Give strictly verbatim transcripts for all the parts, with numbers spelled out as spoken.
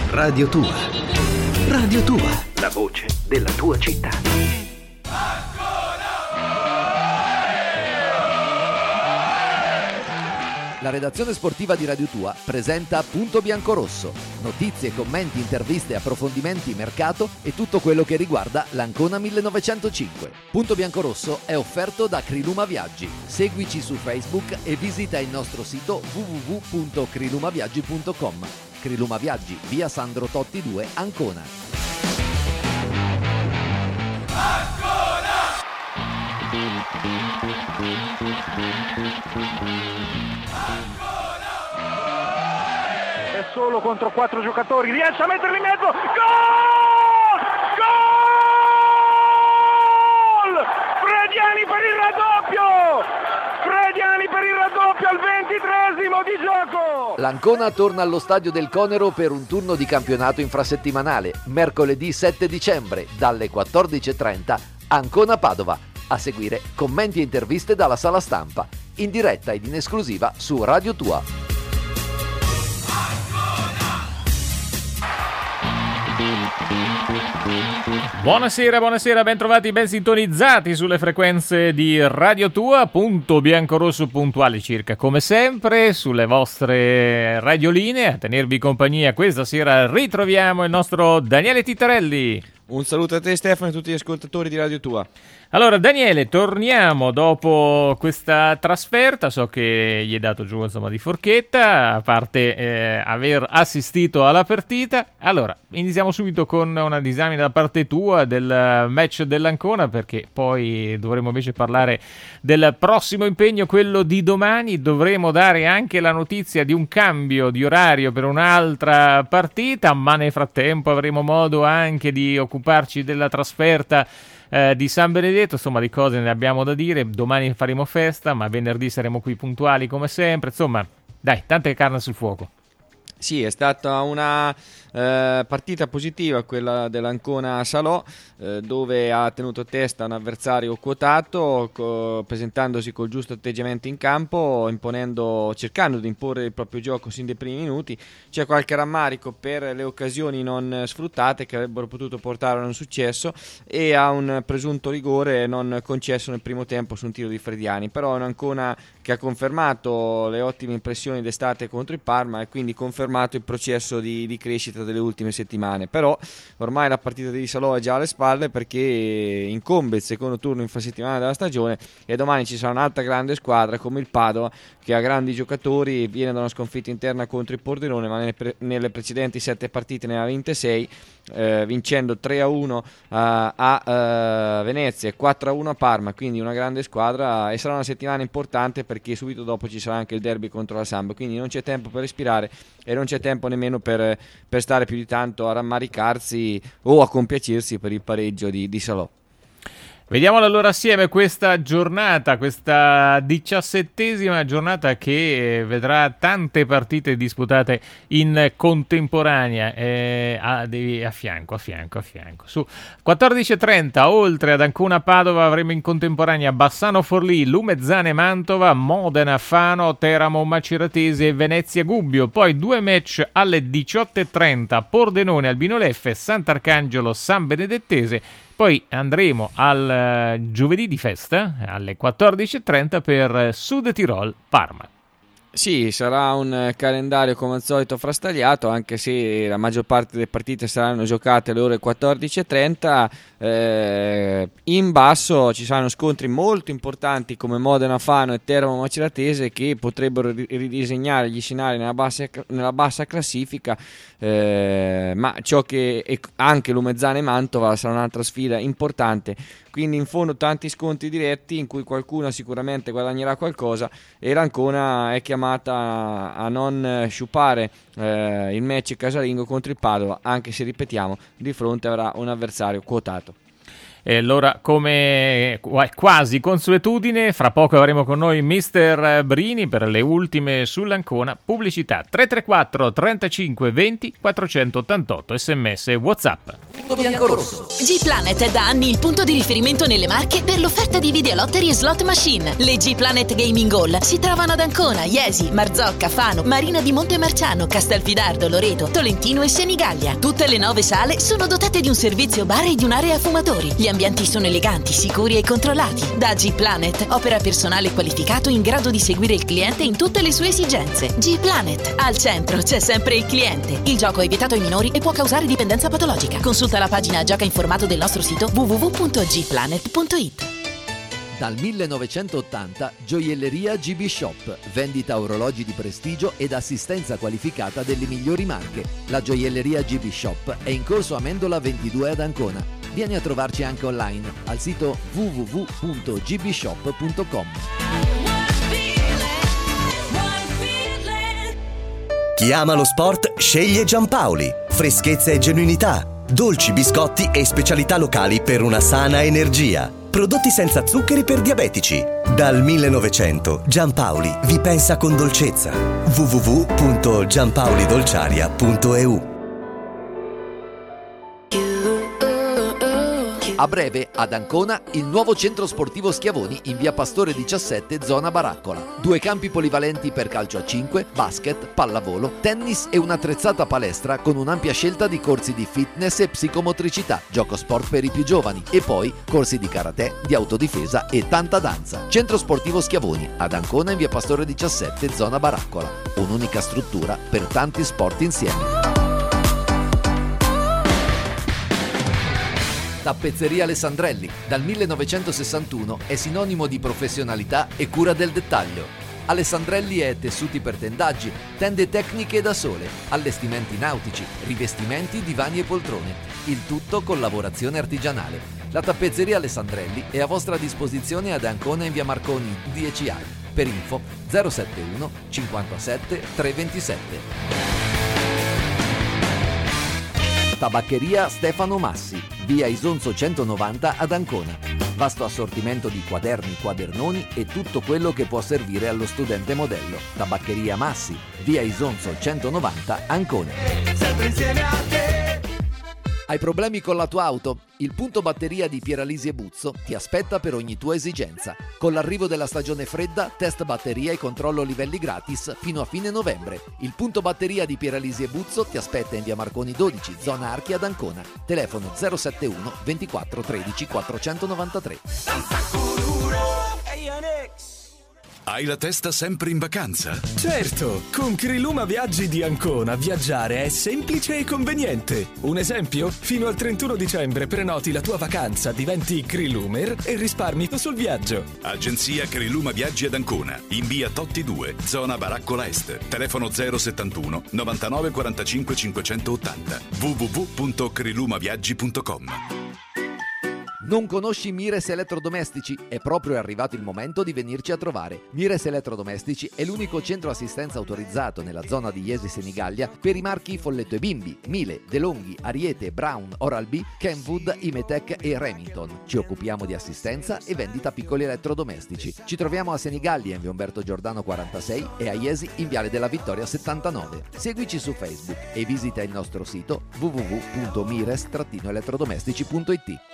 Radio Tua. Radio Tua, la voce della tua città. La redazione sportiva di Radio Tua presenta Punto Biancorosso. Notizie, commenti, interviste, approfondimenti, mercato e tutto quello che riguarda l'Ancona millenovecentocinque. Punto Biancorosso è offerto da Criluma Viaggi. Seguici su Facebook e visita il nostro sito w w w punto crilumaviaggi punto com. Criluma Viaggi, via Sandro Totti due, Ancona. Ancona! È solo contro quattro giocatori, riesce a metterli in mezzo, gol! Gol! Frediani per il raddoppio! Frediani per il raddoppio al ventitreesimo di gioco! L'Ancona torna allo stadio del Conero per un turno di campionato infrasettimanale, mercoledì sette dicembre, dalle quattordici e trenta, Ancona-Padova. A seguire commenti e interviste dalla sala stampa, in diretta ed in esclusiva su Radio Tua. Buonasera, buonasera, ben trovati, ben sintonizzati sulle frequenze di Radio Tua, Punto Biancorosso puntuale circa come sempre sulle vostre radioline. A tenervi compagnia questa sera ritroviamo il nostro Daniele Tittarelli. Un saluto a te Stefano e a tutti gli ascoltatori di Radio Tua. Allora Daniele, torniamo dopo questa trasferta, so che gli è dato giù insomma di forchetta, a parte eh, aver assistito alla partita. Allora, iniziamo subito con una disamina da parte tua del match dell'Ancona, perché poi dovremo invece parlare del prossimo impegno, quello di domani. Dovremo dare anche la notizia di un cambio di orario per un'altra partita, ma nel frattempo avremo modo anche di occuparci della trasferta Eh, di San Benedetto, insomma di cose ne abbiamo da dire. Domani faremo festa, ma venerdì saremo qui puntuali come sempre. Insomma, dai, tante carne sul fuoco. Sì, è stata una eh, partita positiva quella dell'Ancona Salò, eh, dove ha tenuto testa un avversario quotato, co- presentandosi col giusto atteggiamento in campo, imponendo, cercando di imporre il proprio gioco sin dai primi minuti. C'è qualche rammarico per le occasioni non sfruttate che avrebbero potuto portare a un successo e a un presunto rigore non concesso nel primo tempo su un tiro di Frediani. Però è un'Ancona che ha confermato le ottime impressioni d'estate contro il Parma e quindi confermato il processo di, di crescita delle ultime settimane. Però ormai la partita di Salò è già alle spalle, perché incombe il secondo turno infrasettimanale della stagione e domani ci sarà un'altra grande squadra come il Padova, che ha grandi giocatori, viene da una sconfitta interna contro il Pordenone, ma nelle, pre- nelle precedenti sette partite ne ha vinte sei, eh, vincendo tre a uno a, a, a Venezia e quattro a uno a Parma, quindi una grande squadra, e sarà una settimana importante perché subito dopo ci sarà anche il derby contro la Samp, quindi non c'è tempo per respirare e non c'è tempo nemmeno per, per stare più di tanto a rammaricarsi o a compiacersi per il pareggio di, di Salò. Vediamo allora assieme questa giornata, questa diciassettesima giornata che vedrà tante partite disputate in contemporanea, eh, a, a fianco, a fianco, a fianco. Su quattordici e trenta, oltre ad Ancona Padova, avremo in contemporanea Bassano Forlì, Lumezzane Mantova, Modena Fano, Teramo Maceratese e Venezia Gubbio. Poi due match alle diciotto e trenta, Pordenone Albino Leffe, Sant'Arcangelo San Benedettese. Poi andremo al uh, giovedì di festa alle quattordici e trenta per Sud Tirol Parma. Sì, sarà un calendario come al solito frastagliato, anche se la maggior parte delle partite saranno giocate alle ore quattordici e trenta. Eh, in basso ci saranno scontri molto importanti come Modena Fano e Teramo Maceratese, che potrebbero ridisegnare gli scenari nella bassa, nella bassa classifica, eh, ma ciò che è anche Lumezzane Mantova sarà un'altra sfida importante. Quindi in fondo tanti scontri diretti in cui qualcuno sicuramente guadagnerà qualcosa, e l'Ancona è chiamata a non sciupare eh, il match casalingo contro il Padova, anche se, ripetiamo, di fronte avrà un avversario quotato. E allora, come quasi consuetudine, fra poco avremo con noi mister Brini per le ultime sull'Ancona. Pubblicità tre tre quattro trentacinque venti quattrocentottantotto, sms e WhatsApp. Biancorosso. G-Planet è da anni il punto di riferimento nelle Marche per l'offerta di videolottery e slot machine. Le G-Planet Gaming Hall si trovano ad Ancona, Iesi, Marzocca, Fano, Marina di Montemarciano, Castelfidardo, Loreto, Tolentino e Senigallia. Tutte le nove sale sono dotate di un servizio bar e di un'area fumatori. Gli ambienti sono eleganti, sicuri e controllati. Da G-Planet opera personale qualificato in grado di seguire il cliente in tutte le sue esigenze. G-Planet, al centro c'è sempre il cliente. Il gioco è vietato ai minori e può causare dipendenza patologica. Consulta la pagina Gioca informato del nostro sito w w w punto g planet punto i t. Dal millenovecentottanta Gioielleria G B Shop, vendita orologi di prestigio ed assistenza qualificata delle migliori marche. La Gioielleria G B Shop è in corso Amendola ventidue ad Ancona. Vieni a trovarci anche online al sito w w w punto g b shop punto com. Chi ama lo sport sceglie Giampaoli. Freschezza e genuinità. Dolci, biscotti e specialità locali per una sana energia. Prodotti senza zuccheri per diabetici. Dal millenovecento Giampaoli vi pensa con dolcezza. w w w punto giampaolidolciaria punto e u. A breve, ad Ancona, il nuovo centro sportivo Schiavoni in via Pastore diciassette, zona Baraccola. Due campi polivalenti per calcio a cinque, basket, pallavolo, tennis e un'attrezzata palestra con un'ampia scelta di corsi di fitness e psicomotricità, gioco sport per i più giovani e poi corsi di karate, di autodifesa e tanta danza. Centro sportivo Schiavoni, ad Ancona in via Pastore diciassette, zona Baraccola. Un'unica struttura per tanti sport insieme. Tappezzeria Alessandrelli, dal millenovecentosessantuno è sinonimo di professionalità e cura del dettaglio. Alessandrelli è tessuti per tendaggi, tende tecniche da sole, allestimenti nautici, rivestimenti, divani e poltrone. Il tutto con lavorazione artigianale. La tappezzeria Alessandrelli è a vostra disposizione ad Ancona in via Marconi dieci A. Per info zero sette uno cinquantasette trecentoventisette. Tabaccheria Stefano Massi, via Isonzo centonovanta ad Ancona. Vasto assortimento di quaderni, quadernoni e tutto quello che può servire allo studente modello. Tabaccheria Massi, via Isonzo centonovanta, Ancona. Sempre insieme a te. Hai problemi con la tua auto? Il punto batteria di Pieralisi e Buzzo ti aspetta per ogni tua esigenza. Con l'arrivo della stagione fredda, test batteria e controllo livelli gratis fino a fine novembre. Il punto batteria di Pieralisi e Buzzo ti aspetta in via Marconi dodici, zona Archi ad Ancona. Telefono zero sette uno ventiquattro tredici quattrocentonovantatré. Hai la testa sempre in vacanza? Certo, con Criluma Viaggi di Ancona viaggiare è semplice e conveniente. Un esempio? Fino al trentuno dicembre prenoti la tua vacanza, diventi Crilumer e risparmi sul viaggio. Agenzia Criluma Viaggi ad Ancona, in via Totti due, zona Baraccola Est. Telefono zero settantuno novantanove quarantacinque cinquecentottanta. w w w punto crilumaviaggi punto com. Non conosci Mires Elettrodomestici? È proprio arrivato il momento di venirci a trovare. Mires Elettrodomestici è l'unico centro assistenza autorizzato nella zona di Iesi Senigallia per i marchi Folletto e Bimbi, Miele, DeLonghi, Ariete, Brown, Oral-B, Kenwood, Imetec e Remington. Ci occupiamo di assistenza e vendita piccoli elettrodomestici. Ci troviamo a Senigallia in via Umberto Giordano quarantasei e a Iesi in viale della Vittoria settantanove. Seguici su Facebook e visita il nostro sito w w w punto mires elettrodomestici punto i t.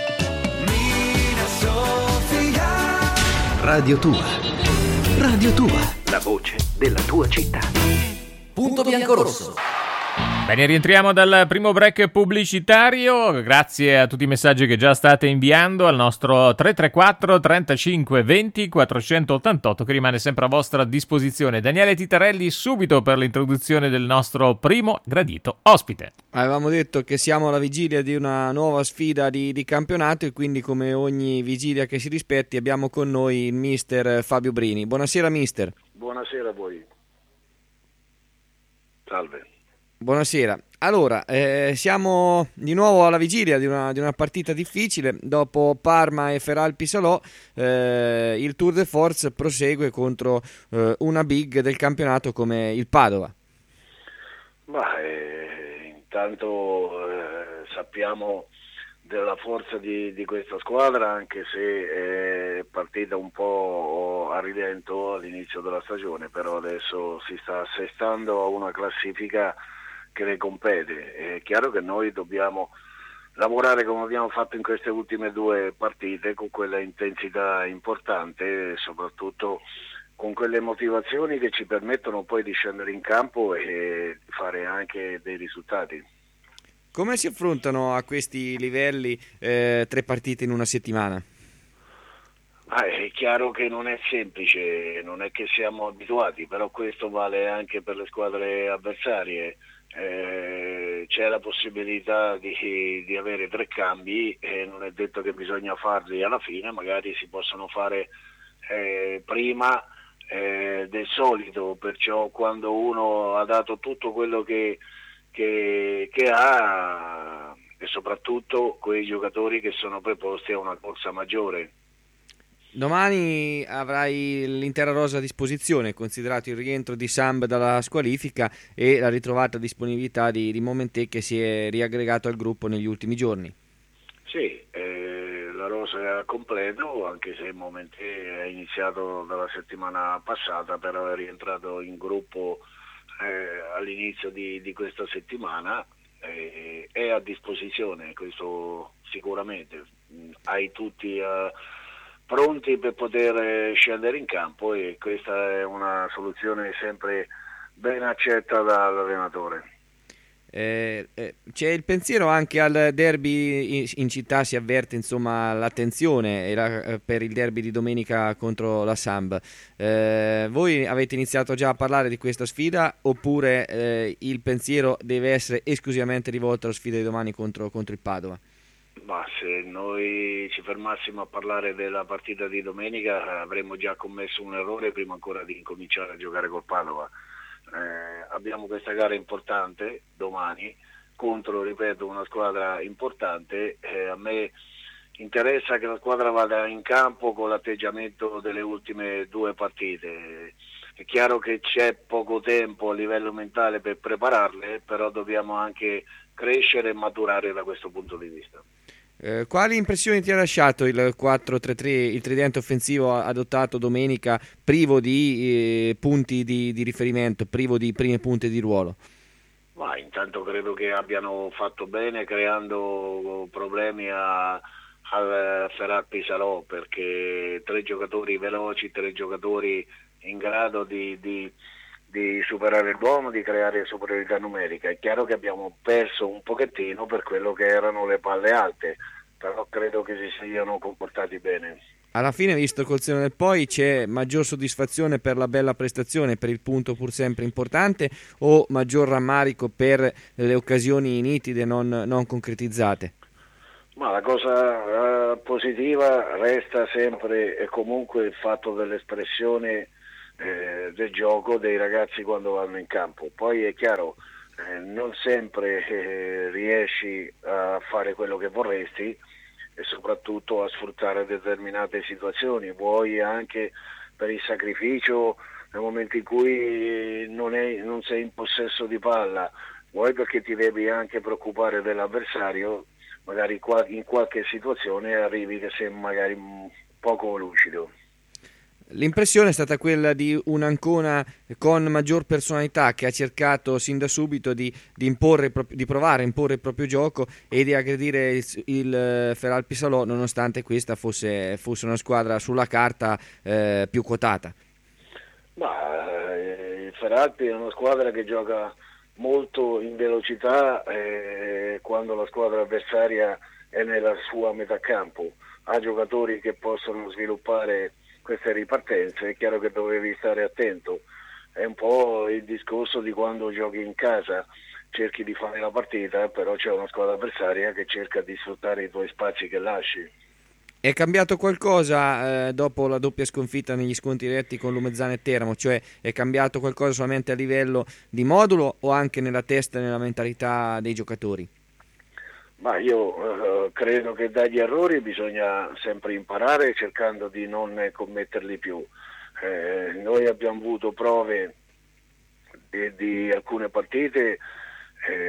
Radio Tua. Radio Tua. La voce della tua città. Punto Biancorosso. Bene, rientriamo dal primo break pubblicitario. Grazie a tutti i messaggi che già state inviando al nostro tre tre quattro trentacinque venti quattrocentottantotto, che rimane sempre a vostra disposizione. Daniele Titarelli subito per l'introduzione del nostro primo gradito ospite. Avevamo detto che siamo alla vigilia di una nuova sfida di, di campionato e quindi, come ogni vigilia che si rispetti, abbiamo con noi il mister Fabio Brini. Buonasera mister. Buonasera a voi. Salve. Buonasera. Allora, eh, siamo di nuovo alla vigilia di una, di una partita difficile. Dopo Parma e Feralpi Salò, eh, il Tour de Force prosegue contro eh, una big del campionato come il Padova. Ma eh, intanto eh, sappiamo della forza di, di questa squadra, anche se è partita un po' a rilento all'inizio della stagione, però adesso si sta assestando a una classifica che le compete. È chiaro che noi dobbiamo lavorare come abbiamo fatto in queste ultime due partite, con quella intensità importante e soprattutto con quelle motivazioni che ci permettono poi di scendere in campo e fare anche dei risultati. Come si affrontano a questi livelli eh, tre partite in una settimana? Ah, è chiaro che non è semplice, non è che siamo abituati, però questo vale anche per le squadre avversarie. Eh, c'è la possibilità di, di avere tre cambi e non è detto che bisogna farli alla fine, magari si possono fare eh, prima eh, del solito, perciò quando uno ha dato tutto quello che Che, che ha e soprattutto quei giocatori che sono preposti a una corsa maggiore. Domani avrai l'intera rosa a disposizione, considerato il rientro di Samb dalla squalifica e la ritrovata disponibilità di, di Momentè, che si è riaggregato al gruppo negli ultimi giorni. Sì, eh, la rosa è al completo, anche se Momentè è iniziato dalla settimana passata, però è rientrato in gruppo Eh, all'inizio di, di questa settimana, eh, è a disposizione, questo sicuramente. Hai tutti eh, pronti per poter scendere in campo e questa è una soluzione sempre ben accetta dall'allenatore. Eh, eh, c'è il pensiero anche al derby in, in città, si avverte insomma l'attenzione la, per il derby di domenica contro la Samb. Eh, voi avete iniziato già a parlare di questa sfida oppure eh, il pensiero deve essere esclusivamente rivolto alla sfida di domani contro, contro il Padova? Ma se noi ci fermassimo a parlare della partita di domenica avremmo già commesso un errore prima ancora di incominciare a giocare col Padova. Eh, abbiamo questa gara importante domani contro, ripeto, una squadra importante. Eh, a me interessa che la squadra vada in campo con l'atteggiamento delle ultime due partite. È chiaro che c'è poco tempo a livello mentale per prepararle, però dobbiamo anche crescere e maturare da questo punto di vista. Eh, quali impressioni ti ha lasciato il quattro tre tre, il tridente offensivo adottato domenica, privo di eh, punti di, di riferimento, privo di prime punte di ruolo? Ma intanto credo che abbiano fatto bene creando problemi a, a Ferrat Pisalò, perché tre giocatori veloci, tre giocatori in grado di, di, di superare l'uomo, di creare superiorità numerica. È chiaro che abbiamo perso un pochettino per quello che erano le palle alte, però credo che si siano comportati bene. Alla fine, visto col seno del poi, c'è maggior soddisfazione per la bella prestazione, per il punto pur sempre importante, o maggior rammarico per le occasioni nitide non, non concretizzate? Ma la cosa eh, positiva resta sempre e comunque il fatto dell'espressione eh, del gioco dei ragazzi quando vanno in campo. Poi è chiaro, eh, non sempre eh, riesci a fare quello che vorresti e soprattutto a sfruttare determinate situazioni, vuoi anche per il sacrificio nel momento in cui non, è, non sei in possesso di palla, vuoi perché ti devi anche preoccupare dell'avversario, magari in qualche situazione arrivi che sei magari poco lucido. L'impressione è stata quella di un Ancona con maggior personalità, che ha cercato sin da subito di, di imporre, di provare a imporre il proprio gioco e di aggredire il, il Ferrat Pisalò, nonostante questa fosse, fosse una squadra sulla carta eh, più quotata. Ma eh, il Ferrat è una squadra che gioca molto in velocità eh, quando la squadra avversaria è nella sua metà campo, ha giocatori che possono sviluppare queste ripartenze. È chiaro che dovevi stare attento, è un po' il discorso di quando giochi in casa, cerchi di fare la partita, però c'è una squadra avversaria che cerca di sfruttare i tuoi spazi che lasci. È cambiato qualcosa eh, dopo la doppia sconfitta negli scontri diretti con Lumezzana e Teramo? Cioè è cambiato qualcosa solamente a livello di modulo o anche nella testa e nella mentalità dei giocatori? Ma io eh, credo che dagli errori bisogna sempre imparare cercando di non commetterli più. Eh, noi abbiamo avuto prove di, di alcune partite eh,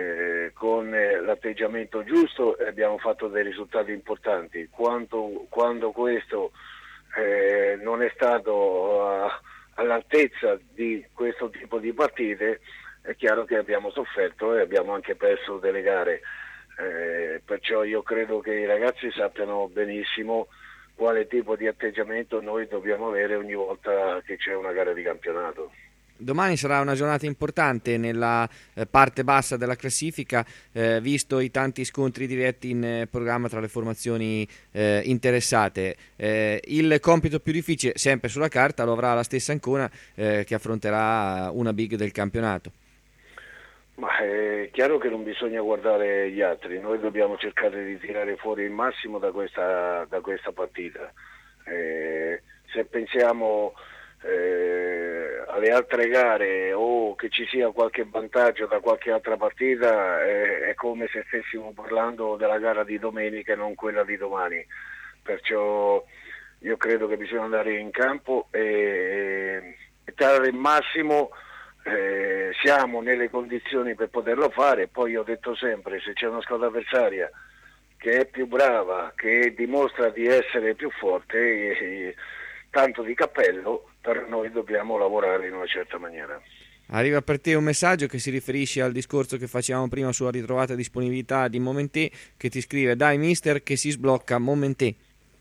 eh, con eh, l'atteggiamento giusto e abbiamo fatto dei risultati importanti. Quando, quando questo eh, non è stato uh, all'altezza di questo tipo di partite, è chiaro che abbiamo sofferto e abbiamo anche perso delle gare. Eh, perciò io credo che i ragazzi sappiano benissimo quale tipo di atteggiamento noi dobbiamo avere ogni volta che c'è una gara di campionato. Domani sarà una giornata importante nella eh, parte bassa della classifica, eh, visto i tanti scontri diretti in eh, programma tra le formazioni eh, interessate. Eh, il compito più difficile, sempre sulla carta, lo avrà la stessa Ancona, eh, che affronterà una big del campionato. Ma è chiaro che non bisogna guardare gli altri, noi dobbiamo cercare di tirare fuori il massimo da questa, da questa partita. Eh, se pensiamo eh, alle altre gare o che ci sia qualche vantaggio da qualche altra partita, eh, è come se stessimo parlando della gara di domenica e non quella di domani. Perciò io credo che bisogna andare in campo e, e tirare il massimo. Eh, siamo nelle condizioni per poterlo fare. Poi ho detto sempre, se c'è una squadra avversaria che è più brava, che dimostra di essere più forte, eh, tanto di cappello, per noi dobbiamo lavorare in una certa maniera. Arriva per te un messaggio che si riferisce al discorso che facevamo prima sulla ritrovata disponibilità di Momentè, che ti scrive: dai mister che si sblocca Momentè.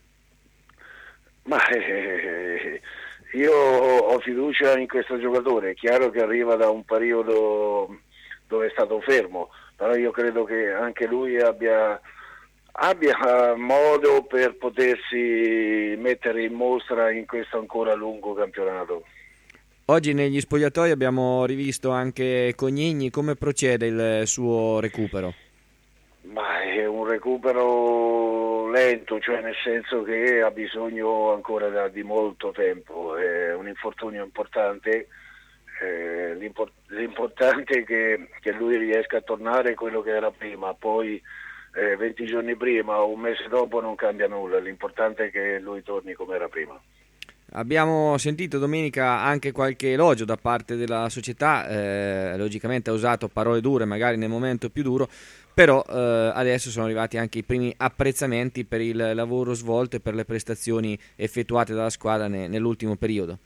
Ma eh, io ho fiducia in questo giocatore, è chiaro che arriva da un periodo dove è stato fermo, però io credo che anche lui abbia, abbia modo per potersi mettere in mostra in questo ancora lungo campionato. Oggi negli spogliatoi abbiamo rivisto anche Cognigni, come procede il suo recupero? Ma è un recupero lento, cioè nel senso che ha bisogno ancora da, di molto tempo, è un infortunio importante, eh, l'import- l'importante è che, che lui riesca a tornare quello che era prima, poi eh, venti giorni prima o un mese dopo non cambia nulla, l'importante è che lui torni come era prima. Abbiamo sentito domenica anche qualche elogio da parte della società, eh, logicamente ha usato parole dure magari nel momento più duro, però eh, adesso sono arrivati anche i primi apprezzamenti per il lavoro svolto e per le prestazioni effettuate dalla squadra ne, nell'ultimo periodo.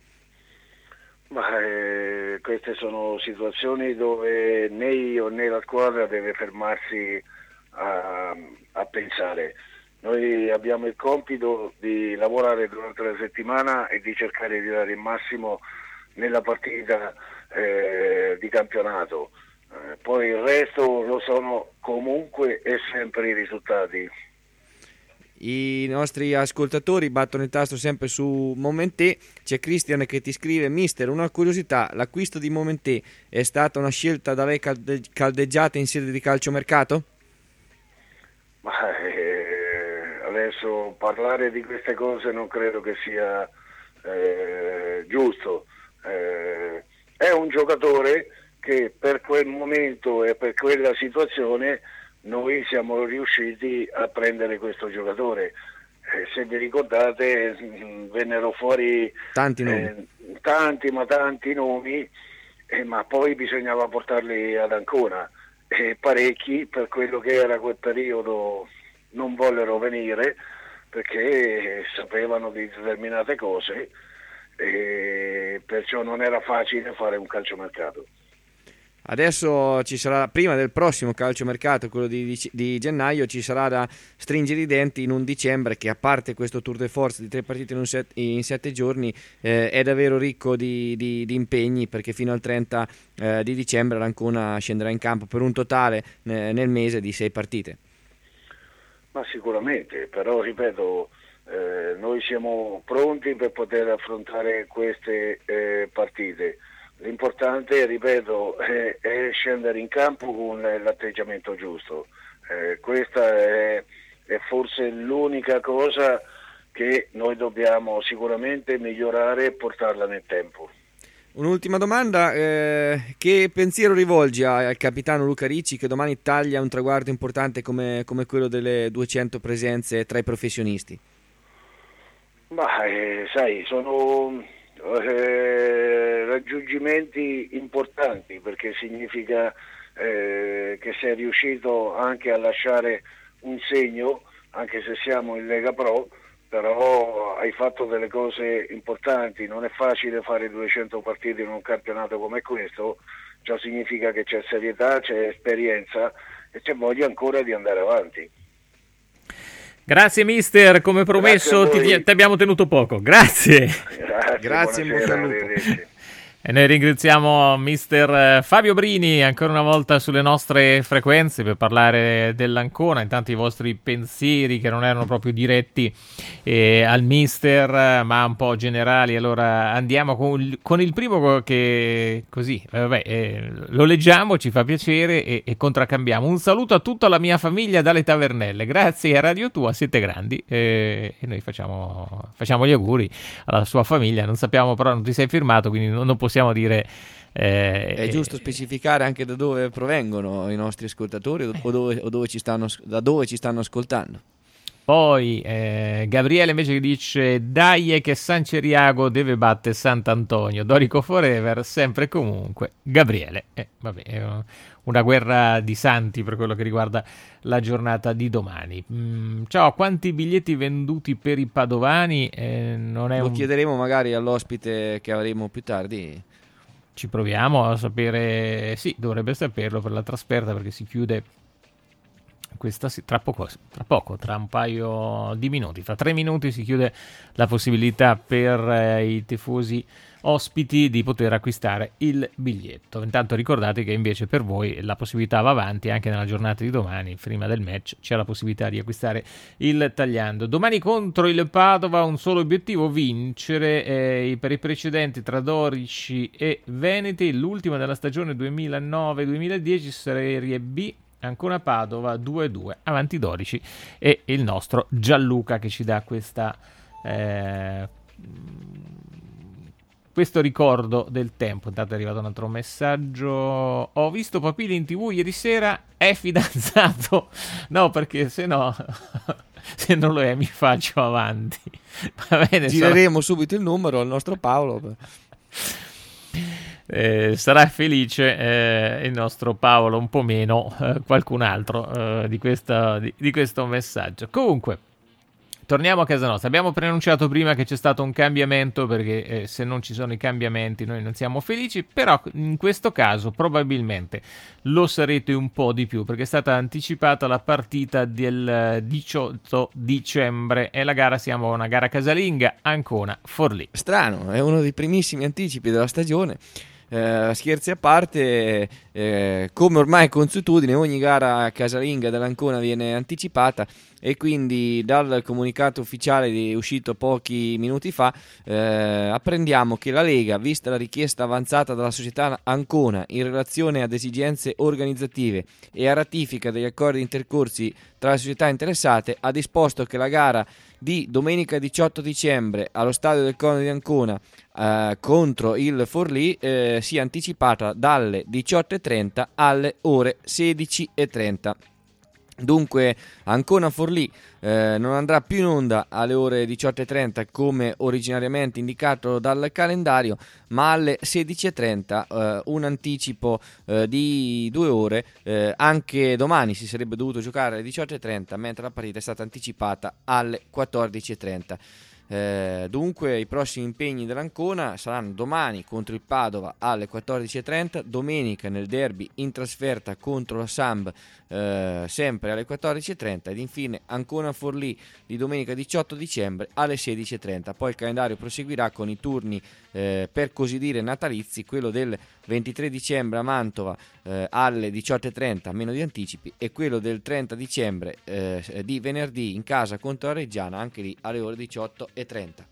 Ma eh, queste sono situazioni dove né io né la squadra deve fermarsi a, a pensare. Noi abbiamo il compito di lavorare durante la settimana e di cercare di dare il massimo nella partita eh, di campionato. Eh, poi il resto lo sono comunque e sempre i risultati. I nostri ascoltatori battono il tasto sempre su Momentè. C'è Christian che ti scrive: mister, una curiosità, l'acquisto di Momentè è stata una scelta da lei calde- caldeggiata in sede di calciomercato? Ma eh, adesso parlare di queste cose non credo che sia eh, giusto. Eh, è un giocatore che per quel momento e per quella situazione noi siamo riusciti a prendere questo giocatore. Eh, se vi ricordate mh, vennero fuori tanti nomi, eh, tanti ma tanti nomi, eh, ma poi bisognava portarli ad Ancona e parecchi per quello che era quel periodo non vollero venire perché sapevano di determinate cose e perciò non era facile fare un calciomercato. Adesso ci sarà, prima del prossimo calciomercato, quello di, di, di gennaio, ci sarà da stringere i denti in un dicembre che, a parte questo tour de force di tre partite in, un set, in sette giorni, eh, è davvero ricco di, di, di impegni, perché fino al trenta eh, di dicembre l'Ancona scenderà in campo per un totale eh, nel mese di sei partite. Ma sicuramente, però ripeto, eh, noi siamo pronti per poter affrontare queste eh, partite. L'importante, ripeto, è, è scendere in campo con l'atteggiamento giusto. Eh, questa è, è forse l'unica cosa che noi dobbiamo sicuramente migliorare e portarla nel tempo. Un'ultima domanda, eh, che pensiero rivolgi al capitano Luca Ricci, che domani taglia un traguardo importante come, come quello delle duecento presenze tra i professionisti? Ma eh, sai, sono eh, raggiungimenti importanti, perché significa eh, che sei riuscito anche a lasciare un segno, anche se siamo in Lega Pro, però hai fatto delle cose importanti. Non è facile fare duecento partite in un campionato come questo, ciò significa che c'è serietà, c'è esperienza e c'è voglia ancora di andare avanti. Grazie mister, come promesso ti, ti abbiamo tenuto poco, grazie. Grazie, Grazie, buonasera, in bocca al lupo. arrivederci. E noi ringraziamo mister Fabio Brini ancora una volta sulle nostre frequenze per parlare dell'Ancona, intanto i vostri pensieri che non erano proprio diretti eh, al mister ma un po' generali. Allora andiamo con, con il primo che così eh, vabbè, eh, lo leggiamo, ci fa piacere e, e contraccambiamo. Un saluto a tutta la mia famiglia dalle Tavernelle, grazie a Radio Tua siete grandi, eh, e noi facciamo, facciamo gli auguri alla sua famiglia. Non sappiamo, però non ti sei firmato, quindi non, non possiamo dire eh, è giusto specificare anche da dove provengono i nostri ascoltatori o dove, o dove ci stanno, da dove ci stanno ascoltando. Poi eh, Gabriele invece dice dai che San Ceriago deve battere Sant'Antonio, Dorico forever sempre e comunque. Gabriele, eh, vabbè, è una guerra di santi per quello che riguarda la giornata di domani. Mm, ciao, quanti biglietti venduti per i padovani? Eh, non è Lo un... chiederemo magari all'ospite che avremo più tardi. Ci proviamo a sapere, sì, dovrebbe saperlo per la trasferta perché si chiude questa tra poco, tra poco, tra un paio di minuti, fra tre minuti si chiude la possibilità per eh, i tifosi ospiti di poter acquistare il biglietto. Intanto ricordate che invece per voi la possibilità va avanti anche nella giornata di domani, prima del match c'è la possibilità di acquistare il tagliando. Domani contro il Padova un solo obiettivo, vincere eh, per i precedenti tra Dorici e Veneti, l'ultima della stagione duemilanove duemiladieci Serie B. Ancora Padova due a due avanti Dorici e il nostro Gianluca che ci dà questa eh, questo ricordo del tempo. Intanto è arrivato un altro messaggio: ho visto Papili in tv ieri sera, è fidanzato? No, perché se no se non lo è mi faccio avanti. Va bene, gireremo so... subito il numero al nostro Paolo. Eh, sarà felice eh, il nostro Paolo, un po' meno eh, qualcun altro eh, di, questa, di, di questo messaggio. Comunque torniamo a casa nostra. Abbiamo preannunciato prima che c'è stato un cambiamento perché eh, se non ci sono i cambiamenti noi non siamo felici, però in questo caso probabilmente lo sarete un po' di più perché è stata anticipata la partita del diciotto dicembre e la gara, siamo a una gara casalinga, Ancona-Forlì. Strano, è uno dei primissimi anticipi della stagione. Eh, scherzi a parte, eh, come ormai è consuetudine, ogni gara casalinga dell'Ancona viene anticipata e quindi dal comunicato ufficiale di, uscito pochi minuti fa eh, apprendiamo che la Lega, vista la richiesta avanzata dalla società Ancona in relazione ad esigenze organizzative e a ratifica degli accordi intercorsi tra le società interessate, ha disposto che la gara di domenica diciotto dicembre allo stadio del Cono di Ancona eh, contro il Forlì eh, sia anticipata dalle diciotto e trenta alle ore sedici e trenta. Dunque Ancona Forlì eh, non andrà più in onda alle ore diciotto e trenta come originariamente indicato dal calendario, ma alle sedici e trenta, eh, un anticipo eh, di due ore. Eh, anche domani si sarebbe dovuto giocare alle diciotto e trenta, mentre la partita è stata anticipata alle quattordici e trenta. Eh, dunque i prossimi impegni dell'Ancona saranno domani contro il Padova alle quattordici e trenta, domenica nel derby in trasferta contro la Samb eh, sempre alle quattordici e trenta ed infine Ancona Forlì di domenica diciotto dicembre alle sedici e trenta. Poi il calendario proseguirà con i turni eh, per così dire natalizi, quello del ventitré dicembre a Mantova eh, alle diciotto e trenta, meno di anticipi, e quello del trenta dicembre eh, di venerdì in casa contro la Reggiana, anche lì alle ore diciotto e trenta.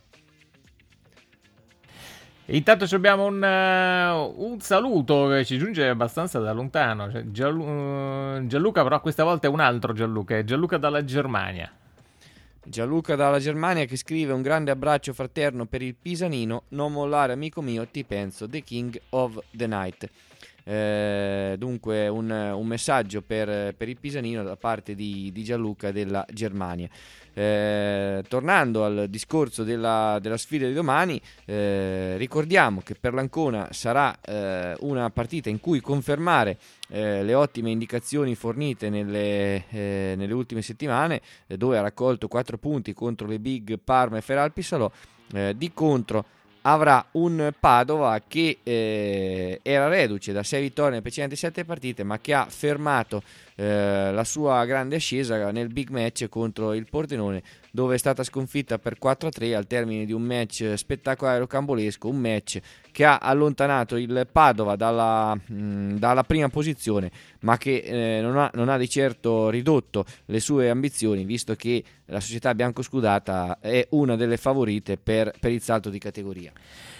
Intanto abbiamo un, uh, un saluto che ci giunge abbastanza da lontano, cioè, Gianlu- Gianluca, però questa volta è un altro Gianluca, è Gianluca dalla Germania. Gianluca dalla Germania che scrive: un grande abbraccio fraterno per il Pisanino, non mollare amico mio, ti penso, The King of the Night. Eh, dunque un, un messaggio per, per il Pisanino da parte di, di Gianluca della Germania. Eh, tornando al discorso della, della sfida di domani, eh, ricordiamo che per l'Ancona sarà eh, una partita in cui confermare eh, le ottime indicazioni fornite nelle, eh, nelle ultime settimane, eh, dove ha raccolto quattro punti contro le big Parma e Feralpi Salò. Eh, di contro avrà un Padova che eh, era reduce da sei vittorie nelle precedenti sette partite, ma che ha fermato eh, la sua grande ascesa nel big match contro il Pordenone, dove è stata sconfitta per quattro a tre al termine di un match spettacolare rocambolesco, un match che ha allontanato il Padova dalla, mh, dalla prima posizione, ma che eh, non, ha, non ha di certo ridotto le sue ambizioni, visto che la società biancoscudata è una delle favorite per, per il salto di categoria.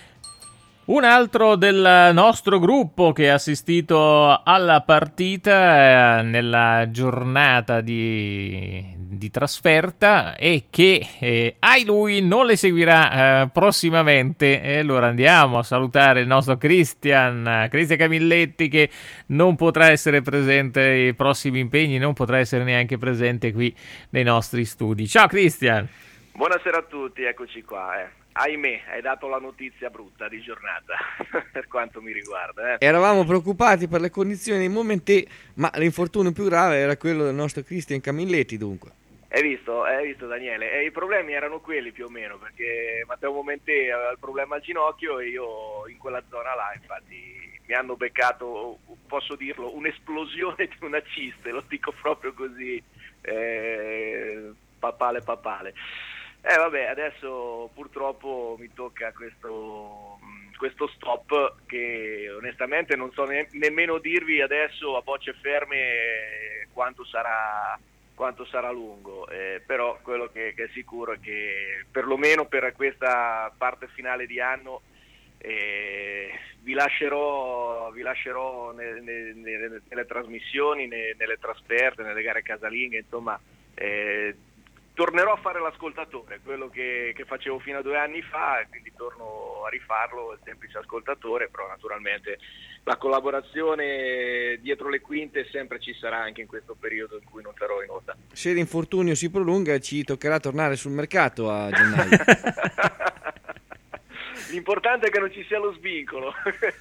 Un altro del nostro gruppo che ha assistito alla partita eh, nella giornata di, di trasferta e che, eh, ai lui, non le seguirà eh, prossimamente. E allora andiamo a salutare il nostro Cristian, Cristian Camilletti, che non potrà essere presente ai prossimi impegni, non potrà essere neanche presente qui nei nostri studi. Ciao Cristian! Buonasera a tutti, eccoci qua. Eh. Ahimè, hai dato la notizia brutta di giornata, per quanto mi riguarda. Eh. Eravamo preoccupati per le condizioni dei momenti, ma l'infortunio più grave era quello del nostro Cristian Camilletti, dunque. Hai visto, hai visto Daniele? E i problemi erano quelli più o meno, perché Matteo Momentè aveva il problema al ginocchio e io in quella zona là, infatti, mi hanno beccato, posso dirlo, un'esplosione di una ciste, lo dico proprio così, eh, papale papale. Eh vabbè, adesso purtroppo mi tocca questo, questo stop che onestamente non so ne- nemmeno dirvi adesso a bocce ferme quanto sarà, quanto sarà lungo, eh, però quello che, che è sicuro è che perlomeno per questa parte finale di anno eh, vi lascerò, vi lascerò ne- ne- ne- nelle trasmissioni, ne- nelle trasferte, nelle gare casalinghe, insomma... Eh, tornerò a fare l'ascoltatore, quello che, che facevo fino a due anni fa, quindi torno a rifarlo, il semplice ascoltatore, però naturalmente la collaborazione dietro le quinte sempre ci sarà anche in questo periodo in cui non sarò in onda. Se l'infortunio si prolunga ci toccherà tornare sul mercato a gennaio. L'importante è che non ci sia lo svincolo.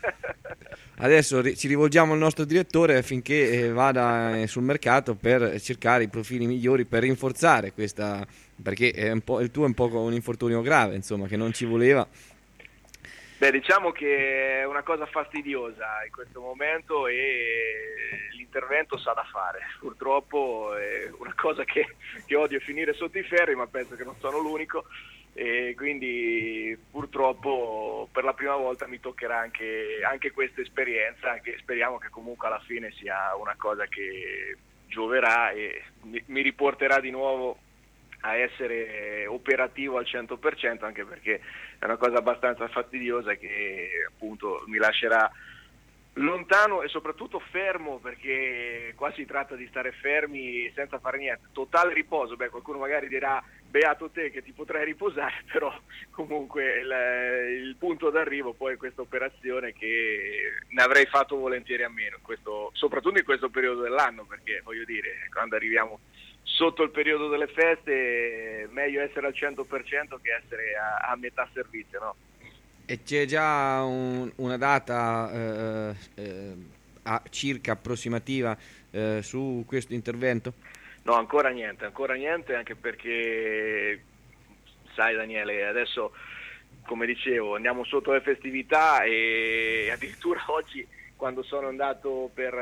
Adesso ri- ci rivolgiamo al nostro direttore affinché eh, vada eh, sul mercato per cercare i profili migliori per rinforzare questa, perché è un po', il tuo è un po' un infortunio grave, insomma, che non ci voleva. Beh, diciamo che è una cosa fastidiosa in questo momento e l'intervento sa da fare. Purtroppo è una cosa che, che odio finire sotto i ferri, ma penso che non sono l'unico. E quindi purtroppo per la prima volta mi toccherà anche, anche questa esperienza, che speriamo che comunque alla fine sia una cosa che gioverà e mi, mi riporterà di nuovo a essere operativo al cento per cento, anche perché è una cosa abbastanza fastidiosa che appunto mi lascerà lontano e soprattutto fermo, perché qua si tratta di stare fermi senza fare niente, totale riposo. Beh, qualcuno magari dirà beato te che ti potrai riposare, però comunque il, il punto d'arrivo poi è questa operazione che ne avrei fatto volentieri a meno, in questo, soprattutto in questo periodo dell'anno, perché voglio dire, quando arriviamo sotto il periodo delle feste è meglio essere al cento per cento che essere a, a metà servizio, no? E c'è già un, una data eh, eh, a circa approssimativa eh, su questo intervento? No, ancora niente, ancora niente, anche perché sai Daniele, adesso come dicevo andiamo sotto le festività e addirittura oggi quando sono andato per,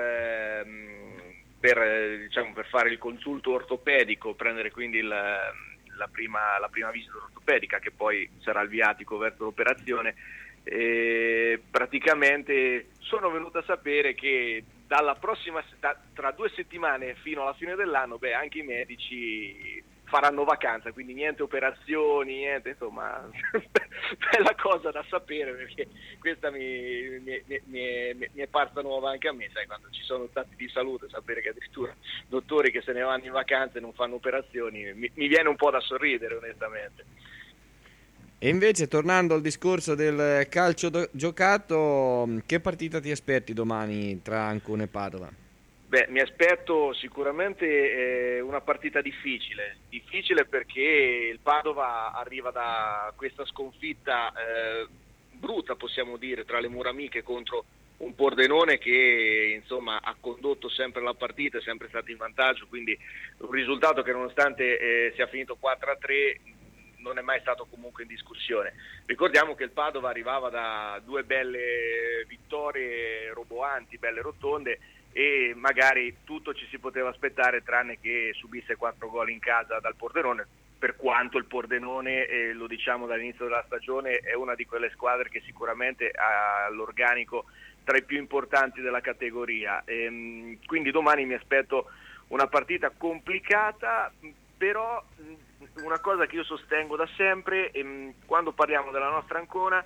per, diciamo, per fare il consulto ortopedico, prendere quindi il La prima, la prima visita ortopedica che poi sarà il viatico verso l'operazione, e praticamente sono venuto a sapere che dalla prossima da, tra due settimane fino alla fine dell'anno beh anche i medici faranno vacanza, quindi niente operazioni, niente, insomma bella cosa da sapere, perché questa mi, mi, mi, mi, mi è parsa nuova anche a me, sai, quando ci sono stati di salute, sapere che addirittura dottori che se ne vanno in vacanza e non fanno operazioni mi, mi viene un po' da sorridere onestamente. E invece, tornando al discorso del calcio do- giocato, che partita ti aspetti domani tra Ancona e Padova? Beh, mi aspetto sicuramente eh, una partita difficile, difficile perché il Padova arriva da questa sconfitta eh, brutta, possiamo dire, tra le mura amiche contro un Pordenone che insomma ha condotto sempre la partita, è sempre stato in vantaggio, quindi un risultato che nonostante eh, sia finito quattro a tre non è mai stato comunque in discussione. Ricordiamo che il Padova arrivava da due belle vittorie roboanti, belle rotonde, e magari tutto ci si poteva aspettare tranne che subisse quattro gol in casa dal Pordenone, per quanto il Pordenone, eh, lo diciamo dall'inizio della stagione, è una di quelle squadre che sicuramente ha l'organico tra i più importanti della categoria. Ehm, quindi domani mi aspetto una partita complicata, però una cosa che io sostengo da sempre, ehm, quando parliamo della nostra Ancona,